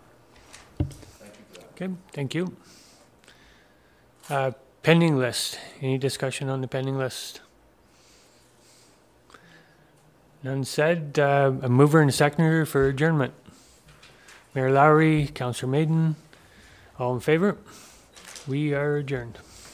Okay, thank you. Uh, pending list, any discussion on the pending list? None said, uh, a mover and a seconder for adjournment. Mayor Lowry, Councillor Maiden, all in favor? We are adjourned.